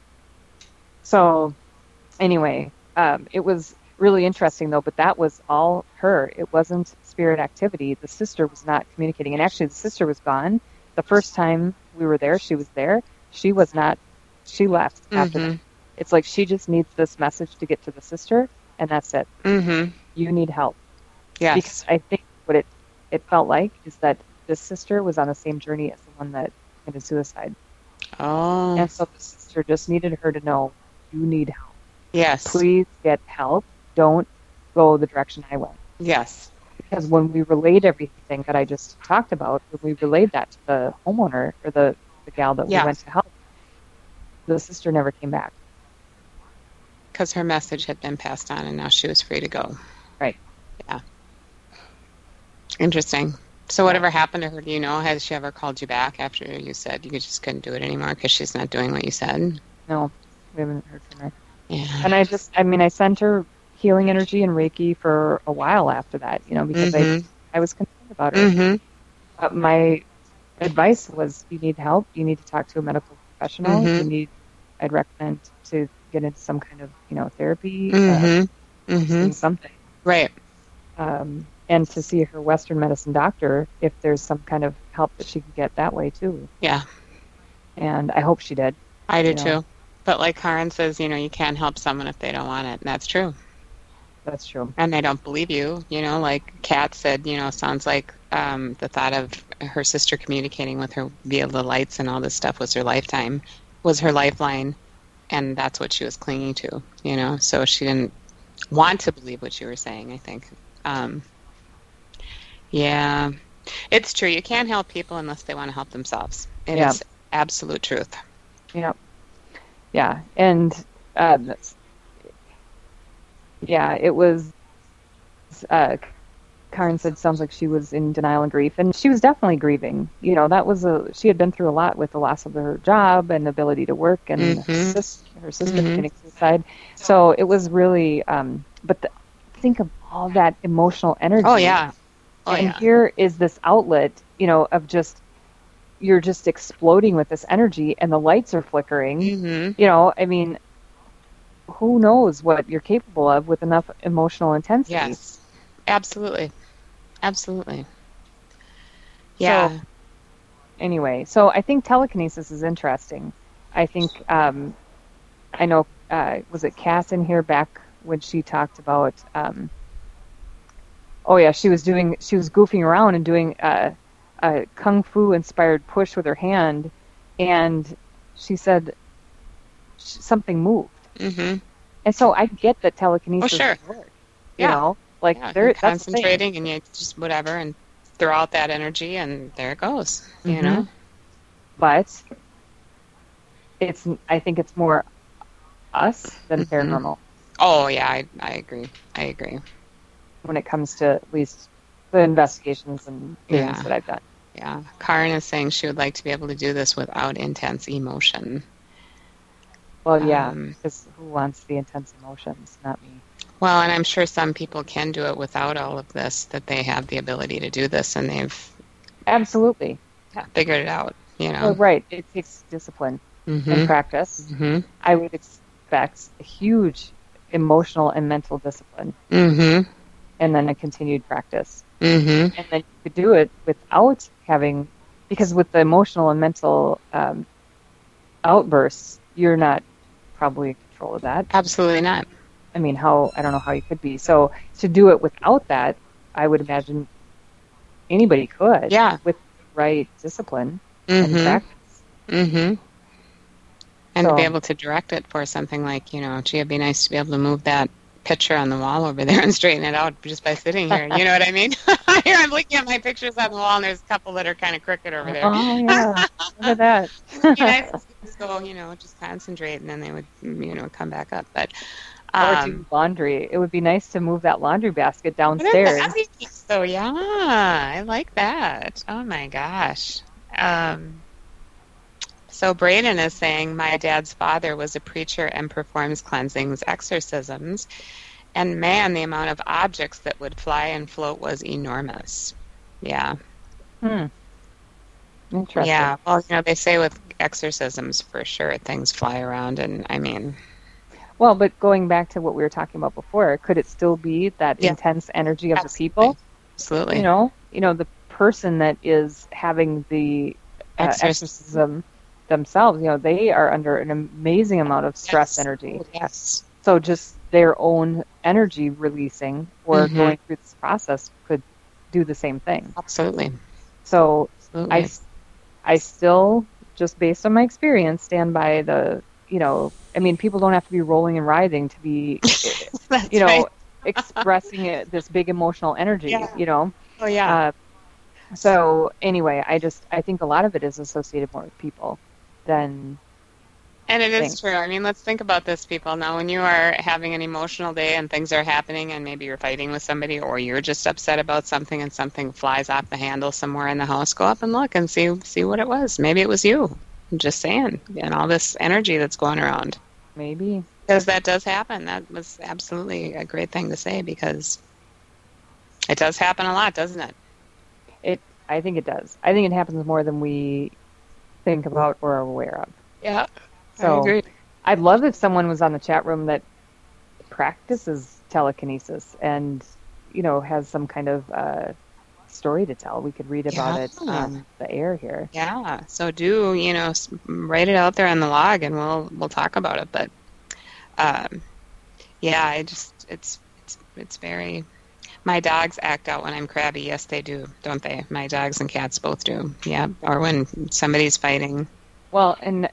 So anyway, um, it was really interesting though, but that was all her. It wasn't spirit activity. The sister was not communicating. And actually the sister was gone. The first time we were there, she was there. She was not, she left after Mhm. that. It's like she just needs this message to get to the sister, and that's it. Mm-hmm. You need help. Yes. Because I think what it, it felt like is that this sister was on the same journey as the one that committed suicide. Oh. And so the sister just needed her to know, you need help. Yes. Please get help. Don't go the direction I went. Yes. Because when we relayed everything that I just talked about, when we relayed that to the homeowner or the, the gal that Yeah. we went to help, the sister never came back. Because her message had been passed on and now she was free to go. Right. Yeah. Interesting. So whatever happened to her, do you know? Has she ever called you back after you said you just couldn't do it anymore because she's not doing what you said? No, we haven't heard from her. Yeah. And I just, I mean, I sent her healing energy and Reiki for a while after that, you know, because Mhm. I, I was concerned about her. Mm-hmm. But my advice was, you need help. You need to talk to a medical professional. Mhm. You need, I'd recommend to get into some kind of, you know, therapy, Mhm. uh, Mhm. something. Right. Um, and to see her Western medicine doctor if there's some kind of help that she can get that way too. Yeah. And I hope she did. I do you know. too. But like Karen says, you know, you can't help someone if they don't want it. And that's true. That's true. And they don't believe you. You know, like Kat said, you know, sounds like um, the thought of her sister communicating with her via the lights and all this stuff was her lifetime, was her lifeline. And that's what she was clinging to, you know. So she didn't want to believe what you were saying, I think. Um, yeah. It's true. You can't help people unless they want to help themselves. It Yeah. is absolute truth. Yeah. Yeah. And, uh, that's, yeah, it was, uh, Karen said, sounds like she was in denial and grief, and she was definitely grieving. You know, that was a, she had been through a lot with the loss of her job and ability to work and her, Mhm. sis, her sister Mhm. committing suicide. So it was really, um, but the, think of all that emotional energy. Oh, yeah. Oh, and yeah. here is this outlet, you know, of just, you're just exploding with this energy and the lights are flickering. Mhm. You know, I mean, who knows what you're capable of with enough emotional intensity. Yes. Absolutely. Absolutely. Yeah. So, anyway, so I think telekinesis is interesting. I think, um, I know, uh, was it Cass in here back when she talked about, um, oh yeah, she was doing, she was goofing around and doing uh, a kung fu inspired push with her hand, and she said sh- something moved. Mm-hmm. And so I get that telekinesis Oh, sure. works. Yeah. You know, like Yeah, there, you're that's the thing. concentrating and you just whatever and throw out that energy and there it goes. You Mhm. know? But it's, I think it's more us than Mhm. paranormal Oh yeah, I I agree. I agree. when it comes to at least the investigations and things Yeah. that I've done. Yeah. Karen is saying she would like to be able to do this without intense emotion. Well, yeah, Um, because who wants the intense emotions? Not me. Well, and I'm sure some people can do it without all of this, that they have the ability to do this and they've Absolutely. yeah, figured it out, you know. Well, right. It takes discipline Mm-hmm. and practice. Mm-hmm. I would expect a huge emotional and mental discipline, Mm-hmm. and then a continued practice. Mm-hmm. And then you could do it without having, because with the emotional and mental um, outbursts, you're not probably in control of that. Absolutely not. I mean, how, I don't know how you could be. So to do it without that, I would imagine anybody could. Yeah. With the right discipline and Mm-hmm. practice. Mm-hmm. And to be So- able to direct it for something like, you know, gee, it'd be nice to be able to move that picture on the wall over there and straighten it out just by sitting here. You know what I mean? Here I'm looking at my pictures on the wall, and there's a couple that are kind of crooked over there. Oh, yeah. Look at that. It'd be nice to just go, you know, just concentrate, and then they would, you know, come back up. But um, or do laundry. It would be nice to move that laundry basket downstairs. So, yeah, I like that. Oh, my gosh. Um, so Braden is saying, my dad's father was a preacher and performs cleansings, exorcisms, and man, the amount of objects that would fly and float was enormous. Yeah. Hmm. Interesting. Yeah. Well, you know, they say with exorcisms, for sure, things fly around, and I mean... Well, but going back to what we were talking about before, could it still be that yeah. intense energy of Absolutely. the people? Absolutely. You know, you know, the person that is having the uh, exorcism themselves, you know, they are under an amazing amount of stress yes. energy. Oh, yes. So just their own energy releasing or mm-hmm. going through this process could do the same thing. Absolutely. So Absolutely. I, I still, just based on my experience, stand by the, you know, I mean, people don't have to be rolling and writhing to be, you know, right. expressing it, this big emotional energy, yeah. you know. Oh, yeah. Uh, so anyway, I just, I think a lot of it is associated more with people than... And it things. is true. I mean, let's think about this, people. Now, when you are having an emotional day and things are happening and maybe you're fighting with somebody or you're just upset about something and something flies off the handle somewhere in the house, go up and look and see see what it was. Maybe it was you. I'm just saying. And all this energy that's going around. Maybe. Because that does happen. That was absolutely a great thing to say because it does happen a lot, doesn't it? It. I think it does. I think it happens more than we think about or are aware of. Yeah. So I agree. I'd love if someone was on the chat room that practices telekinesis and, you know, has some kind of uh, story to tell. We could read about yeah. it on the air here. Yeah. So do, you know, write it out there on the log and we'll we'll talk about it. But um, yeah, I just it's it's it's very. My dogs act out when I'm crabby. Yes, they do, don't they? My dogs and cats both do. Yeah. Or when somebody's fighting. Well, and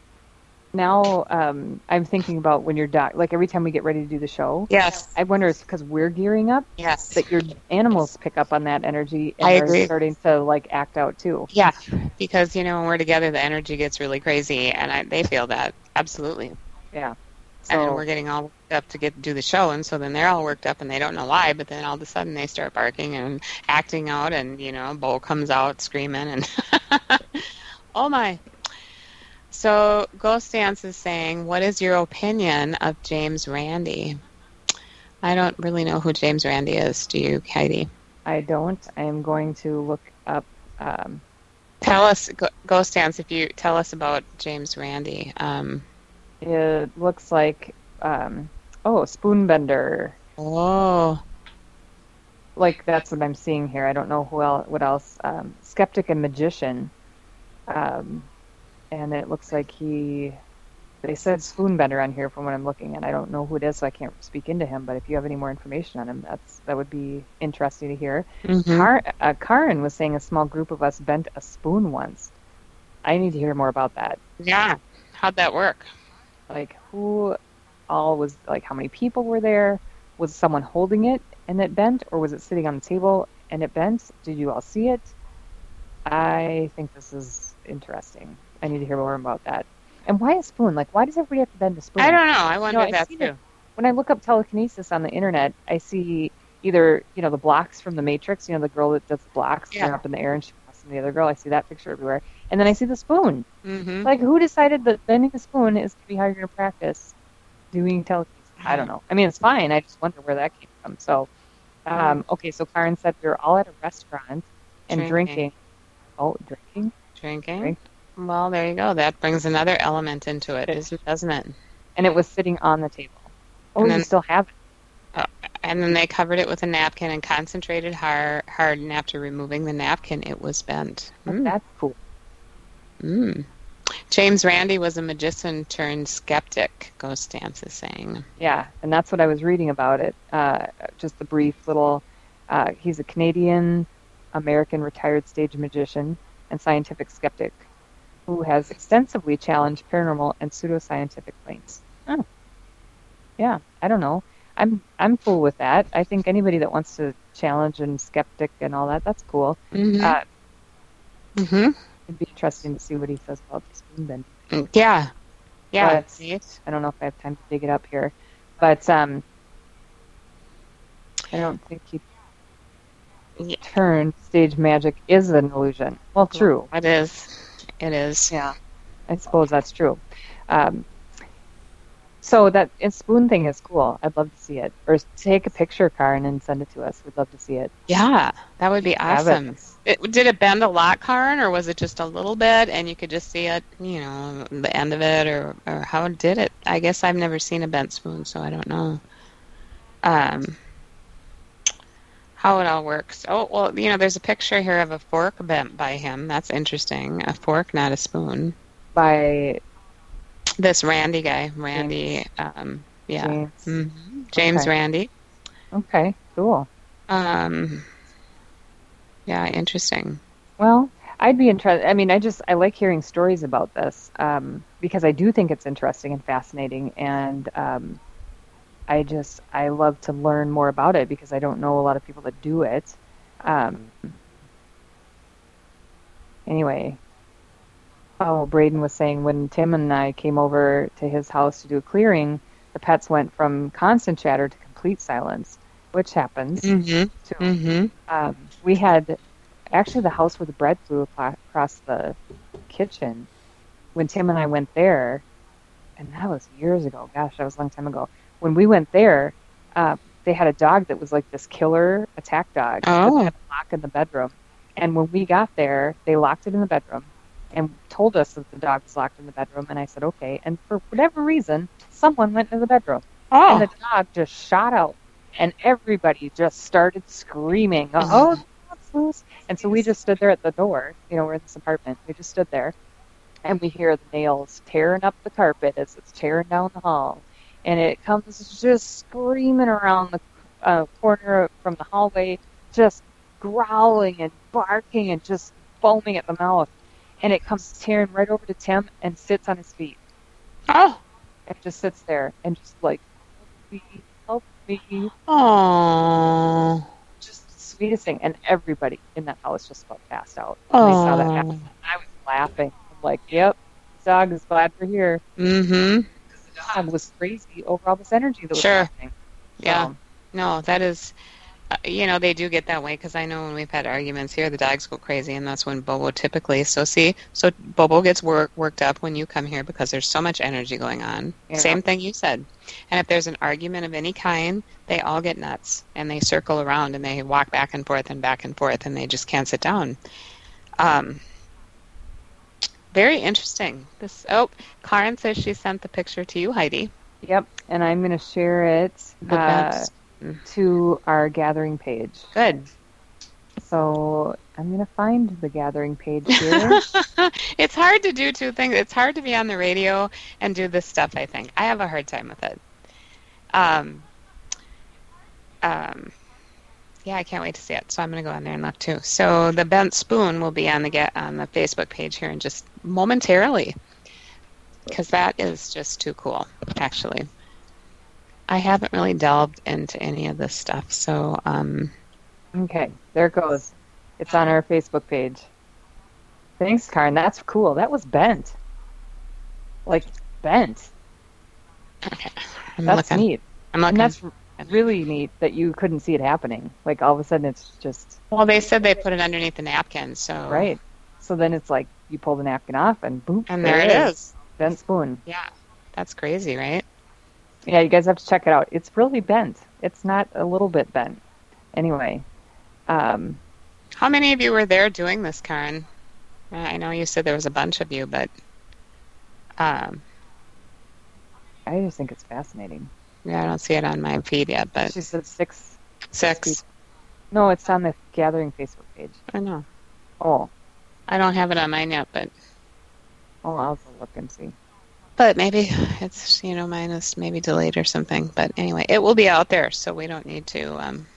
now um, I'm thinking about when your dog, like every time we get ready to do the show. Yes. I wonder if it's because we're gearing up. Yes. That your animals pick up on that energy and I are agree. starting to like act out too. Yeah, because you know when we're together, the energy gets really crazy, and I, they feel that absolutely. Yeah. So, and we're getting all worked up to get do the show, and so then they're all worked up, and they don't know why. But then all of a sudden they start barking and acting out, and you know, Bo comes out screaming, and oh my. So Ghost Dance is saying, what is your opinion of James Randi? I don't really know who James Randi is. Do you, Heidi? I don't. I am going to look up. Um, tell us, Ghost Dance, if you tell us about James Randi. Um, it looks like, um, oh, Spoonbender. Oh. Like that's what I'm seeing here. I don't know who else, what else. Um, Skeptic and Magician. Um, and it looks like he, they said Spoonbender on here from what I'm looking at. I don't know who it is, so I can't speak into him, but if you have any more information on him, that's that would be interesting to hear. Mm-hmm. Car, uh, Karen was saying a small group of us bent a spoon once. I need to hear more about that. Yeah. How'd that work? Like, who all was, like, how many people were there? Was someone holding it and it bent, or was it sitting on the table and it bent? Did you all see it? I think this is interesting. I need to hear more about that. And why a spoon? Like, why does everybody have to bend a spoon? I don't know. I wonder you know, that, too. It. When I look up telekinesis on the internet, I see either, you know, the blocks from The Matrix, you know, the girl that does the blocks, yeah. they're up in the air and she passes the other girl. I see that picture everywhere. And then I see the spoon. Mm-hmm. Like, who decided that bending the spoon is to be how you're going to practice doing telekinesis? I don't know. I mean, it's fine. I just wonder where that came from. So, um, okay, so Karen said we were all at a restaurant and drinking. drinking. Oh, drinking? Drinking? Drink. Well, there you go. That brings another element into it, doesn't it? And it was sitting on the table. Oh, and then, you still have it. Uh, and then they covered it with a napkin and concentrated hard, hard and after removing the napkin, it was bent. Mm. That's cool. Mm. James Randi was a magician turned skeptic, Ghost Dance is saying. Yeah, and that's what I was reading about it. Uh, just a brief little... Uh, he's a Canadian-American retired stage magician and scientific skeptic who has extensively challenged paranormal and pseudoscientific claims. Oh. Yeah, I don't know. I'm I'm cool with that. I think anybody that wants to challenge and skeptic and all that, that's cool. Mm-hmm. Uh, mm-hmm. It'd be interesting to see what he says about the spoon bending. Yeah. Yeah. But I don't know if I have time to dig it up here. But um, I don't think he yeah. turned stage magic is an illusion. Well, true. It is. It is. Yeah. I suppose that's true. Um, so that and spoon thing is cool. I'd love to see it. Or take a picture, Karin, and send it to us. We'd love to see it. Yeah, that would be Have awesome. it. It, did it bend a lot, Karin, or was it just a little bit and you could just see it, you know, the end of it, or, or how did it? I guess I've never seen a bent spoon, so I don't know um, how it all works. Oh, well, you know, there's a picture here of a fork bent by him. That's interesting. A fork, not a spoon. By this Randy guy. Randy, James. Um, yeah. James, mm-hmm. James okay. Randy. Okay, cool. Um... Yeah, interesting. Well, I'd be interested. I mean, I just, I like hearing stories about this um, because I do think it's interesting and fascinating. And um, I just, I love to learn more about it because I don't know a lot of people that do it. Um, anyway, oh, Braden was saying when Tim and I came over to his house to do a clearing, the pets went from constant chatter to complete silence, which happens mm-hmm. too. Mm-hmm. Um, we had actually the house where the bread flew across the kitchen when Tim and I went there, and that was years ago. Gosh, that was a long time ago. When we went there, uh, they had a dog that was like this killer attack dog oh. that had a lock in the bedroom. And when we got there, they locked it in the bedroom and told us that the dog was locked in the bedroom. And I said, okay. And for whatever reason, someone went into the bedroom. Oh. And the dog just shot out. And everybody just started screaming, oh, that's loose. And so we just stood there at the door. You know, we're in this apartment. We just stood there. And we hear the nails tearing up the carpet as it's tearing down the hall. And it comes just screaming around the uh, corner from the hallway, just growling and barking and just foaming at the mouth. And it comes tearing right over to Tim and sits on his feet. Oh. And just sits there and just like, help me, help me. Oh. Just the sweetest thing. And everybody in that house just about passed out. When they saw that happen. I was laughing. I'm like, yep, this dog is glad we're here. Mm-hmm. The dog was crazy over all this energy that was sure. happening. Yeah. So, no, that is, uh, you know, they do get that way because I know when we've had arguments here, the dogs go crazy, and that's when Bobo typically, so see, so Bobo gets work, worked up when you come here because there's so much energy going on. Yeah. Same thing you said. And if there's an argument of any kind, they all get nuts, and they circle around, and they walk back and forth and back and forth, and they just can't sit down. Um... Very interesting. This oh, Karin says she sent the picture to you, Heidi. Yep, and I'm going to share it uh, to our gathering page. Good. So I'm going to find the gathering page here. It's hard to do two things. It's hard to be on the radio and do this stuff, I think. I have a hard time with it. Um, um, yeah, I can't wait to see it. So I'm going to go on there and look too. So the bent spoon will be on the get on the Facebook page here in just momentarily, because that is just too cool. Actually, I haven't really delved into any of this stuff. So um, okay, there it goes. It's on our Facebook page. Thanks, Karin. That's cool. That was bent. Like bent. Okay, I'm that's looking. neat. I'm looking. And that's really neat that you couldn't see it happening. Like all of a sudden it's just... Well, they said they put it underneath the napkin, so... Right. So then it's like you pull the napkin off and boom. And there, there it is. is. Bent spoon. Yeah. That's crazy, right? Yeah, you guys have to check it out. It's really bent. It's not a little bit bent. Anyway. Um, How many of you were there doing this, Karin? I know you said there was a bunch of you, but... Um, I just think it's fascinating. Yeah, I don't see it on my feed yet, but... She said six. Six. six no, it's on the Gathering Facebook page. I know. Oh. I don't have it on mine yet, but... Oh, I'll look and see. But maybe it's, you know, mine is maybe delayed or something. But anyway, it will be out there, so we don't need to um,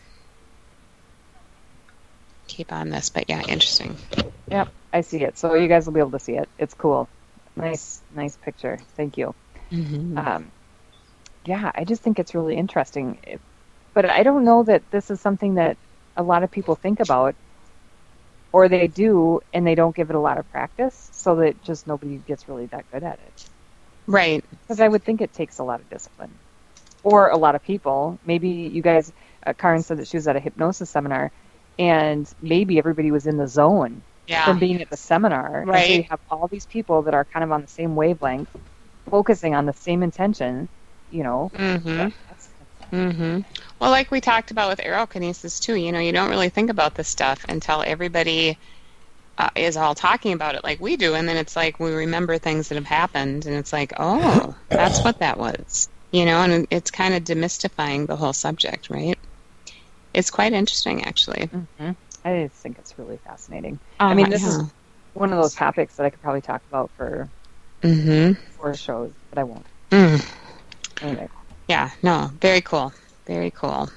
keep on this. But yeah, interesting. Yep, I see it. So you guys will be able to see it. It's cool. Nice, nice picture. Thank you. Mm-hmm. Um, yeah, I just think it's really interesting. But I don't know that this is something that a lot of people think about, or they do, and they don't give it a lot of practice, so that just nobody gets really that good at it. Right. Because I would think it takes a lot of discipline. Or a lot of people. Maybe you guys, uh, Karen said that she was at a hypnosis seminar, and maybe everybody was in the zone yeah. from being at the seminar. Right. And so you have all these people that are kind of on the same wavelength, focusing on the same intention, you know. Mm-hmm. Mm-hmm. Well, like we talked about with aerokinesis, too, you know, you don't really think about this stuff until everybody uh, is all talking about it like we do, and then it's like we remember things that have happened, and it's like, oh, that's what that was. You know, and it's kind of demystifying the whole subject, right? It's quite interesting, actually. Mm-hmm. I just think it's really fascinating. Uh, I mean, this yeah. is one of those topics that I could probably talk about for mm-hmm. four shows, but I won't. Mm. Anyway. Yeah, no, very cool. Very cool.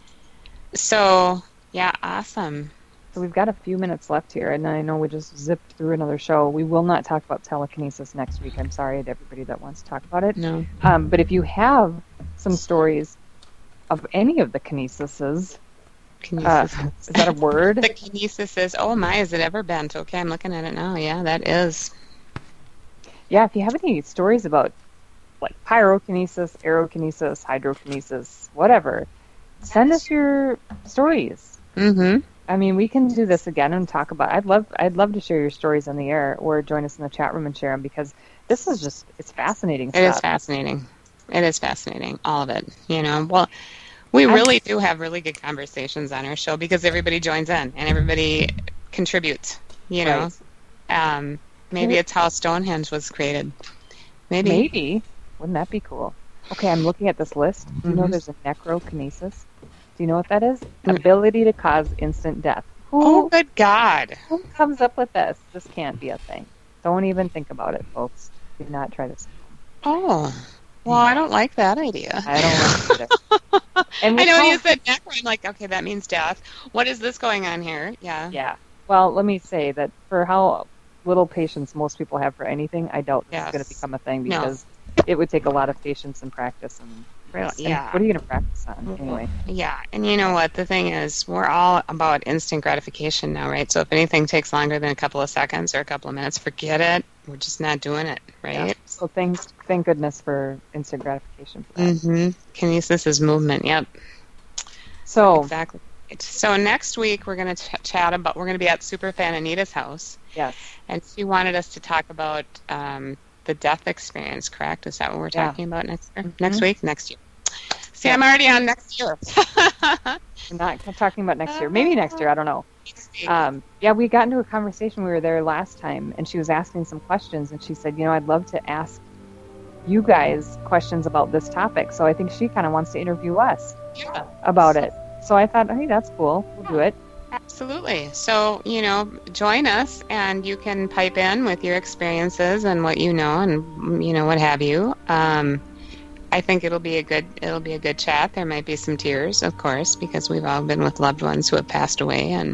So, yeah, awesome. So we've got a few minutes left here, and I know we just zipped through another show. We will not talk about telekinesis next week. I'm sorry to everybody that wants to talk about it. No. Um, but if you have some stories of any of the kinesises, uh, is that a word? The kinesis is, oh my, is it ever bent? Okay, I'm looking at it now. Yeah, that is. Yeah, if you have any stories about like pyrokinesis, aerokinesis, hydrokinesis, whatever, send us your stories. Mm-hmm. I mean, we can do this again and talk about. I'd love, I'd love to share your stories on the air, or join us in the chat room and share them, because this is just, it's fascinating It stuff. is fascinating. It is fascinating, all of it. You know, well, we really do have really good conversations on our show because everybody joins in and everybody contributes. You know, right. um, maybe it's how Stonehenge was created. Maybe. Maybe. Wouldn't that be cool? Okay, I'm looking at this list. Do you Mm-hmm. know there's a necrokinesis? Do you know what that is? Mm-hmm. Ability to cause instant death. Who, oh, good God. Who comes up with this? This can't be a thing. Don't even think about it, folks. Do not try this. Oh. Well, I don't like that idea. I don't like it either. And I know when all... you said necro, I'm like, okay, that means death. What is this going on here? Yeah. Yeah. Well, let me say that for how little patience most people have for anything, I doubt this yes. is going to become a thing, because no. it would take a lot of patience and practice. And, really, and yeah. what are you going to practice on anyway? Yeah, and you know what? The thing is, we're all about instant gratification now, right? So if anything takes longer than a couple of seconds or a couple of minutes, forget it. We're just not doing it, right? Yeah. So thanks, thank goodness for instant gratification for that. Mm-hmm. Kinesis is movement, yep. So exactly. So next week we're going to ch- chat about, we're going to be at Superfan Anita's house. Yes. And she wanted us to talk about um, the death experience, correct? Is that what we're yeah. talking about next year? Mm-hmm. Next week? Next year. See, yeah. I'm already on next year. We're not talking about next year. Maybe next year. I don't know. Um, yeah, we got into a conversation. We were there last time, and she was asking some questions, and she said, you know, I'd love to ask you guys questions about this topic. So I think she kind of wants to interview us yeah. about it. So I thought, hey, that's cool. We'll do it. Absolutely. So, you know, join us, and you can pipe in with your experiences and what you know and, you know, what have you. Um, I think it'll be a good it'll be a good chat. There might be some tears, of course, because we've all been with loved ones who have passed away, and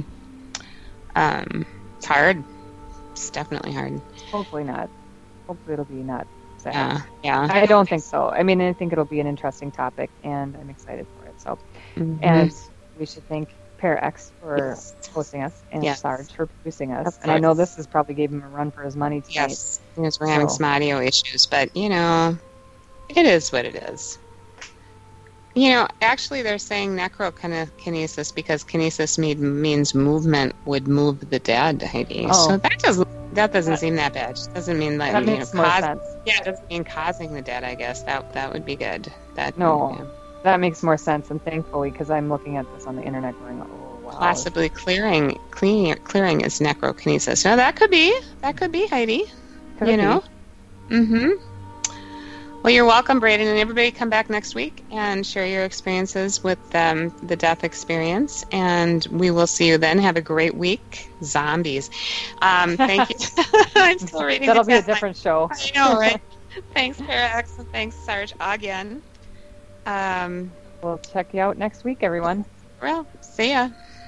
um, it's hard. It's definitely hard. Hopefully not. Hopefully it'll be not sad. Yeah, yeah. I don't think so. I mean, I think it'll be an interesting topic, and I'm excited for it. So, mm-hmm. and we should thank ParaX for yes. hosting us, and yes. Sarge for producing us. And I know this has probably gave him a run for his money tonight. Yes, because we're having so. some audio issues, but you know. It is what it is. You know, actually they're saying necrokinesis because kinesis mean, means movement would move the dead, Heidi. Oh. So that doesn't that doesn't that, seem that bad. It doesn't mean like that you makes know, more cause, sense. Yeah, it doesn't mean causing the dead, I guess. That that would be good. That No. Yeah. That makes more sense, and thankfully, because I'm looking at this on the internet going, oh wow. Possibly clearing cleaning clearing is necrokinesis. No, that could be. That could be, Heidi. Could you be. know? Mm-hmm. Well, you're welcome, Braden, and everybody come back next week and share your experiences with um, the death experience, and we will see you then. Have a great week. Zombies. Um, thank you. I'm still reading That'll the be a different show. I know, right? Thanks, ParaX, and thanks, Sarge, again. Um, we'll check you out next week, everyone. Well, see ya.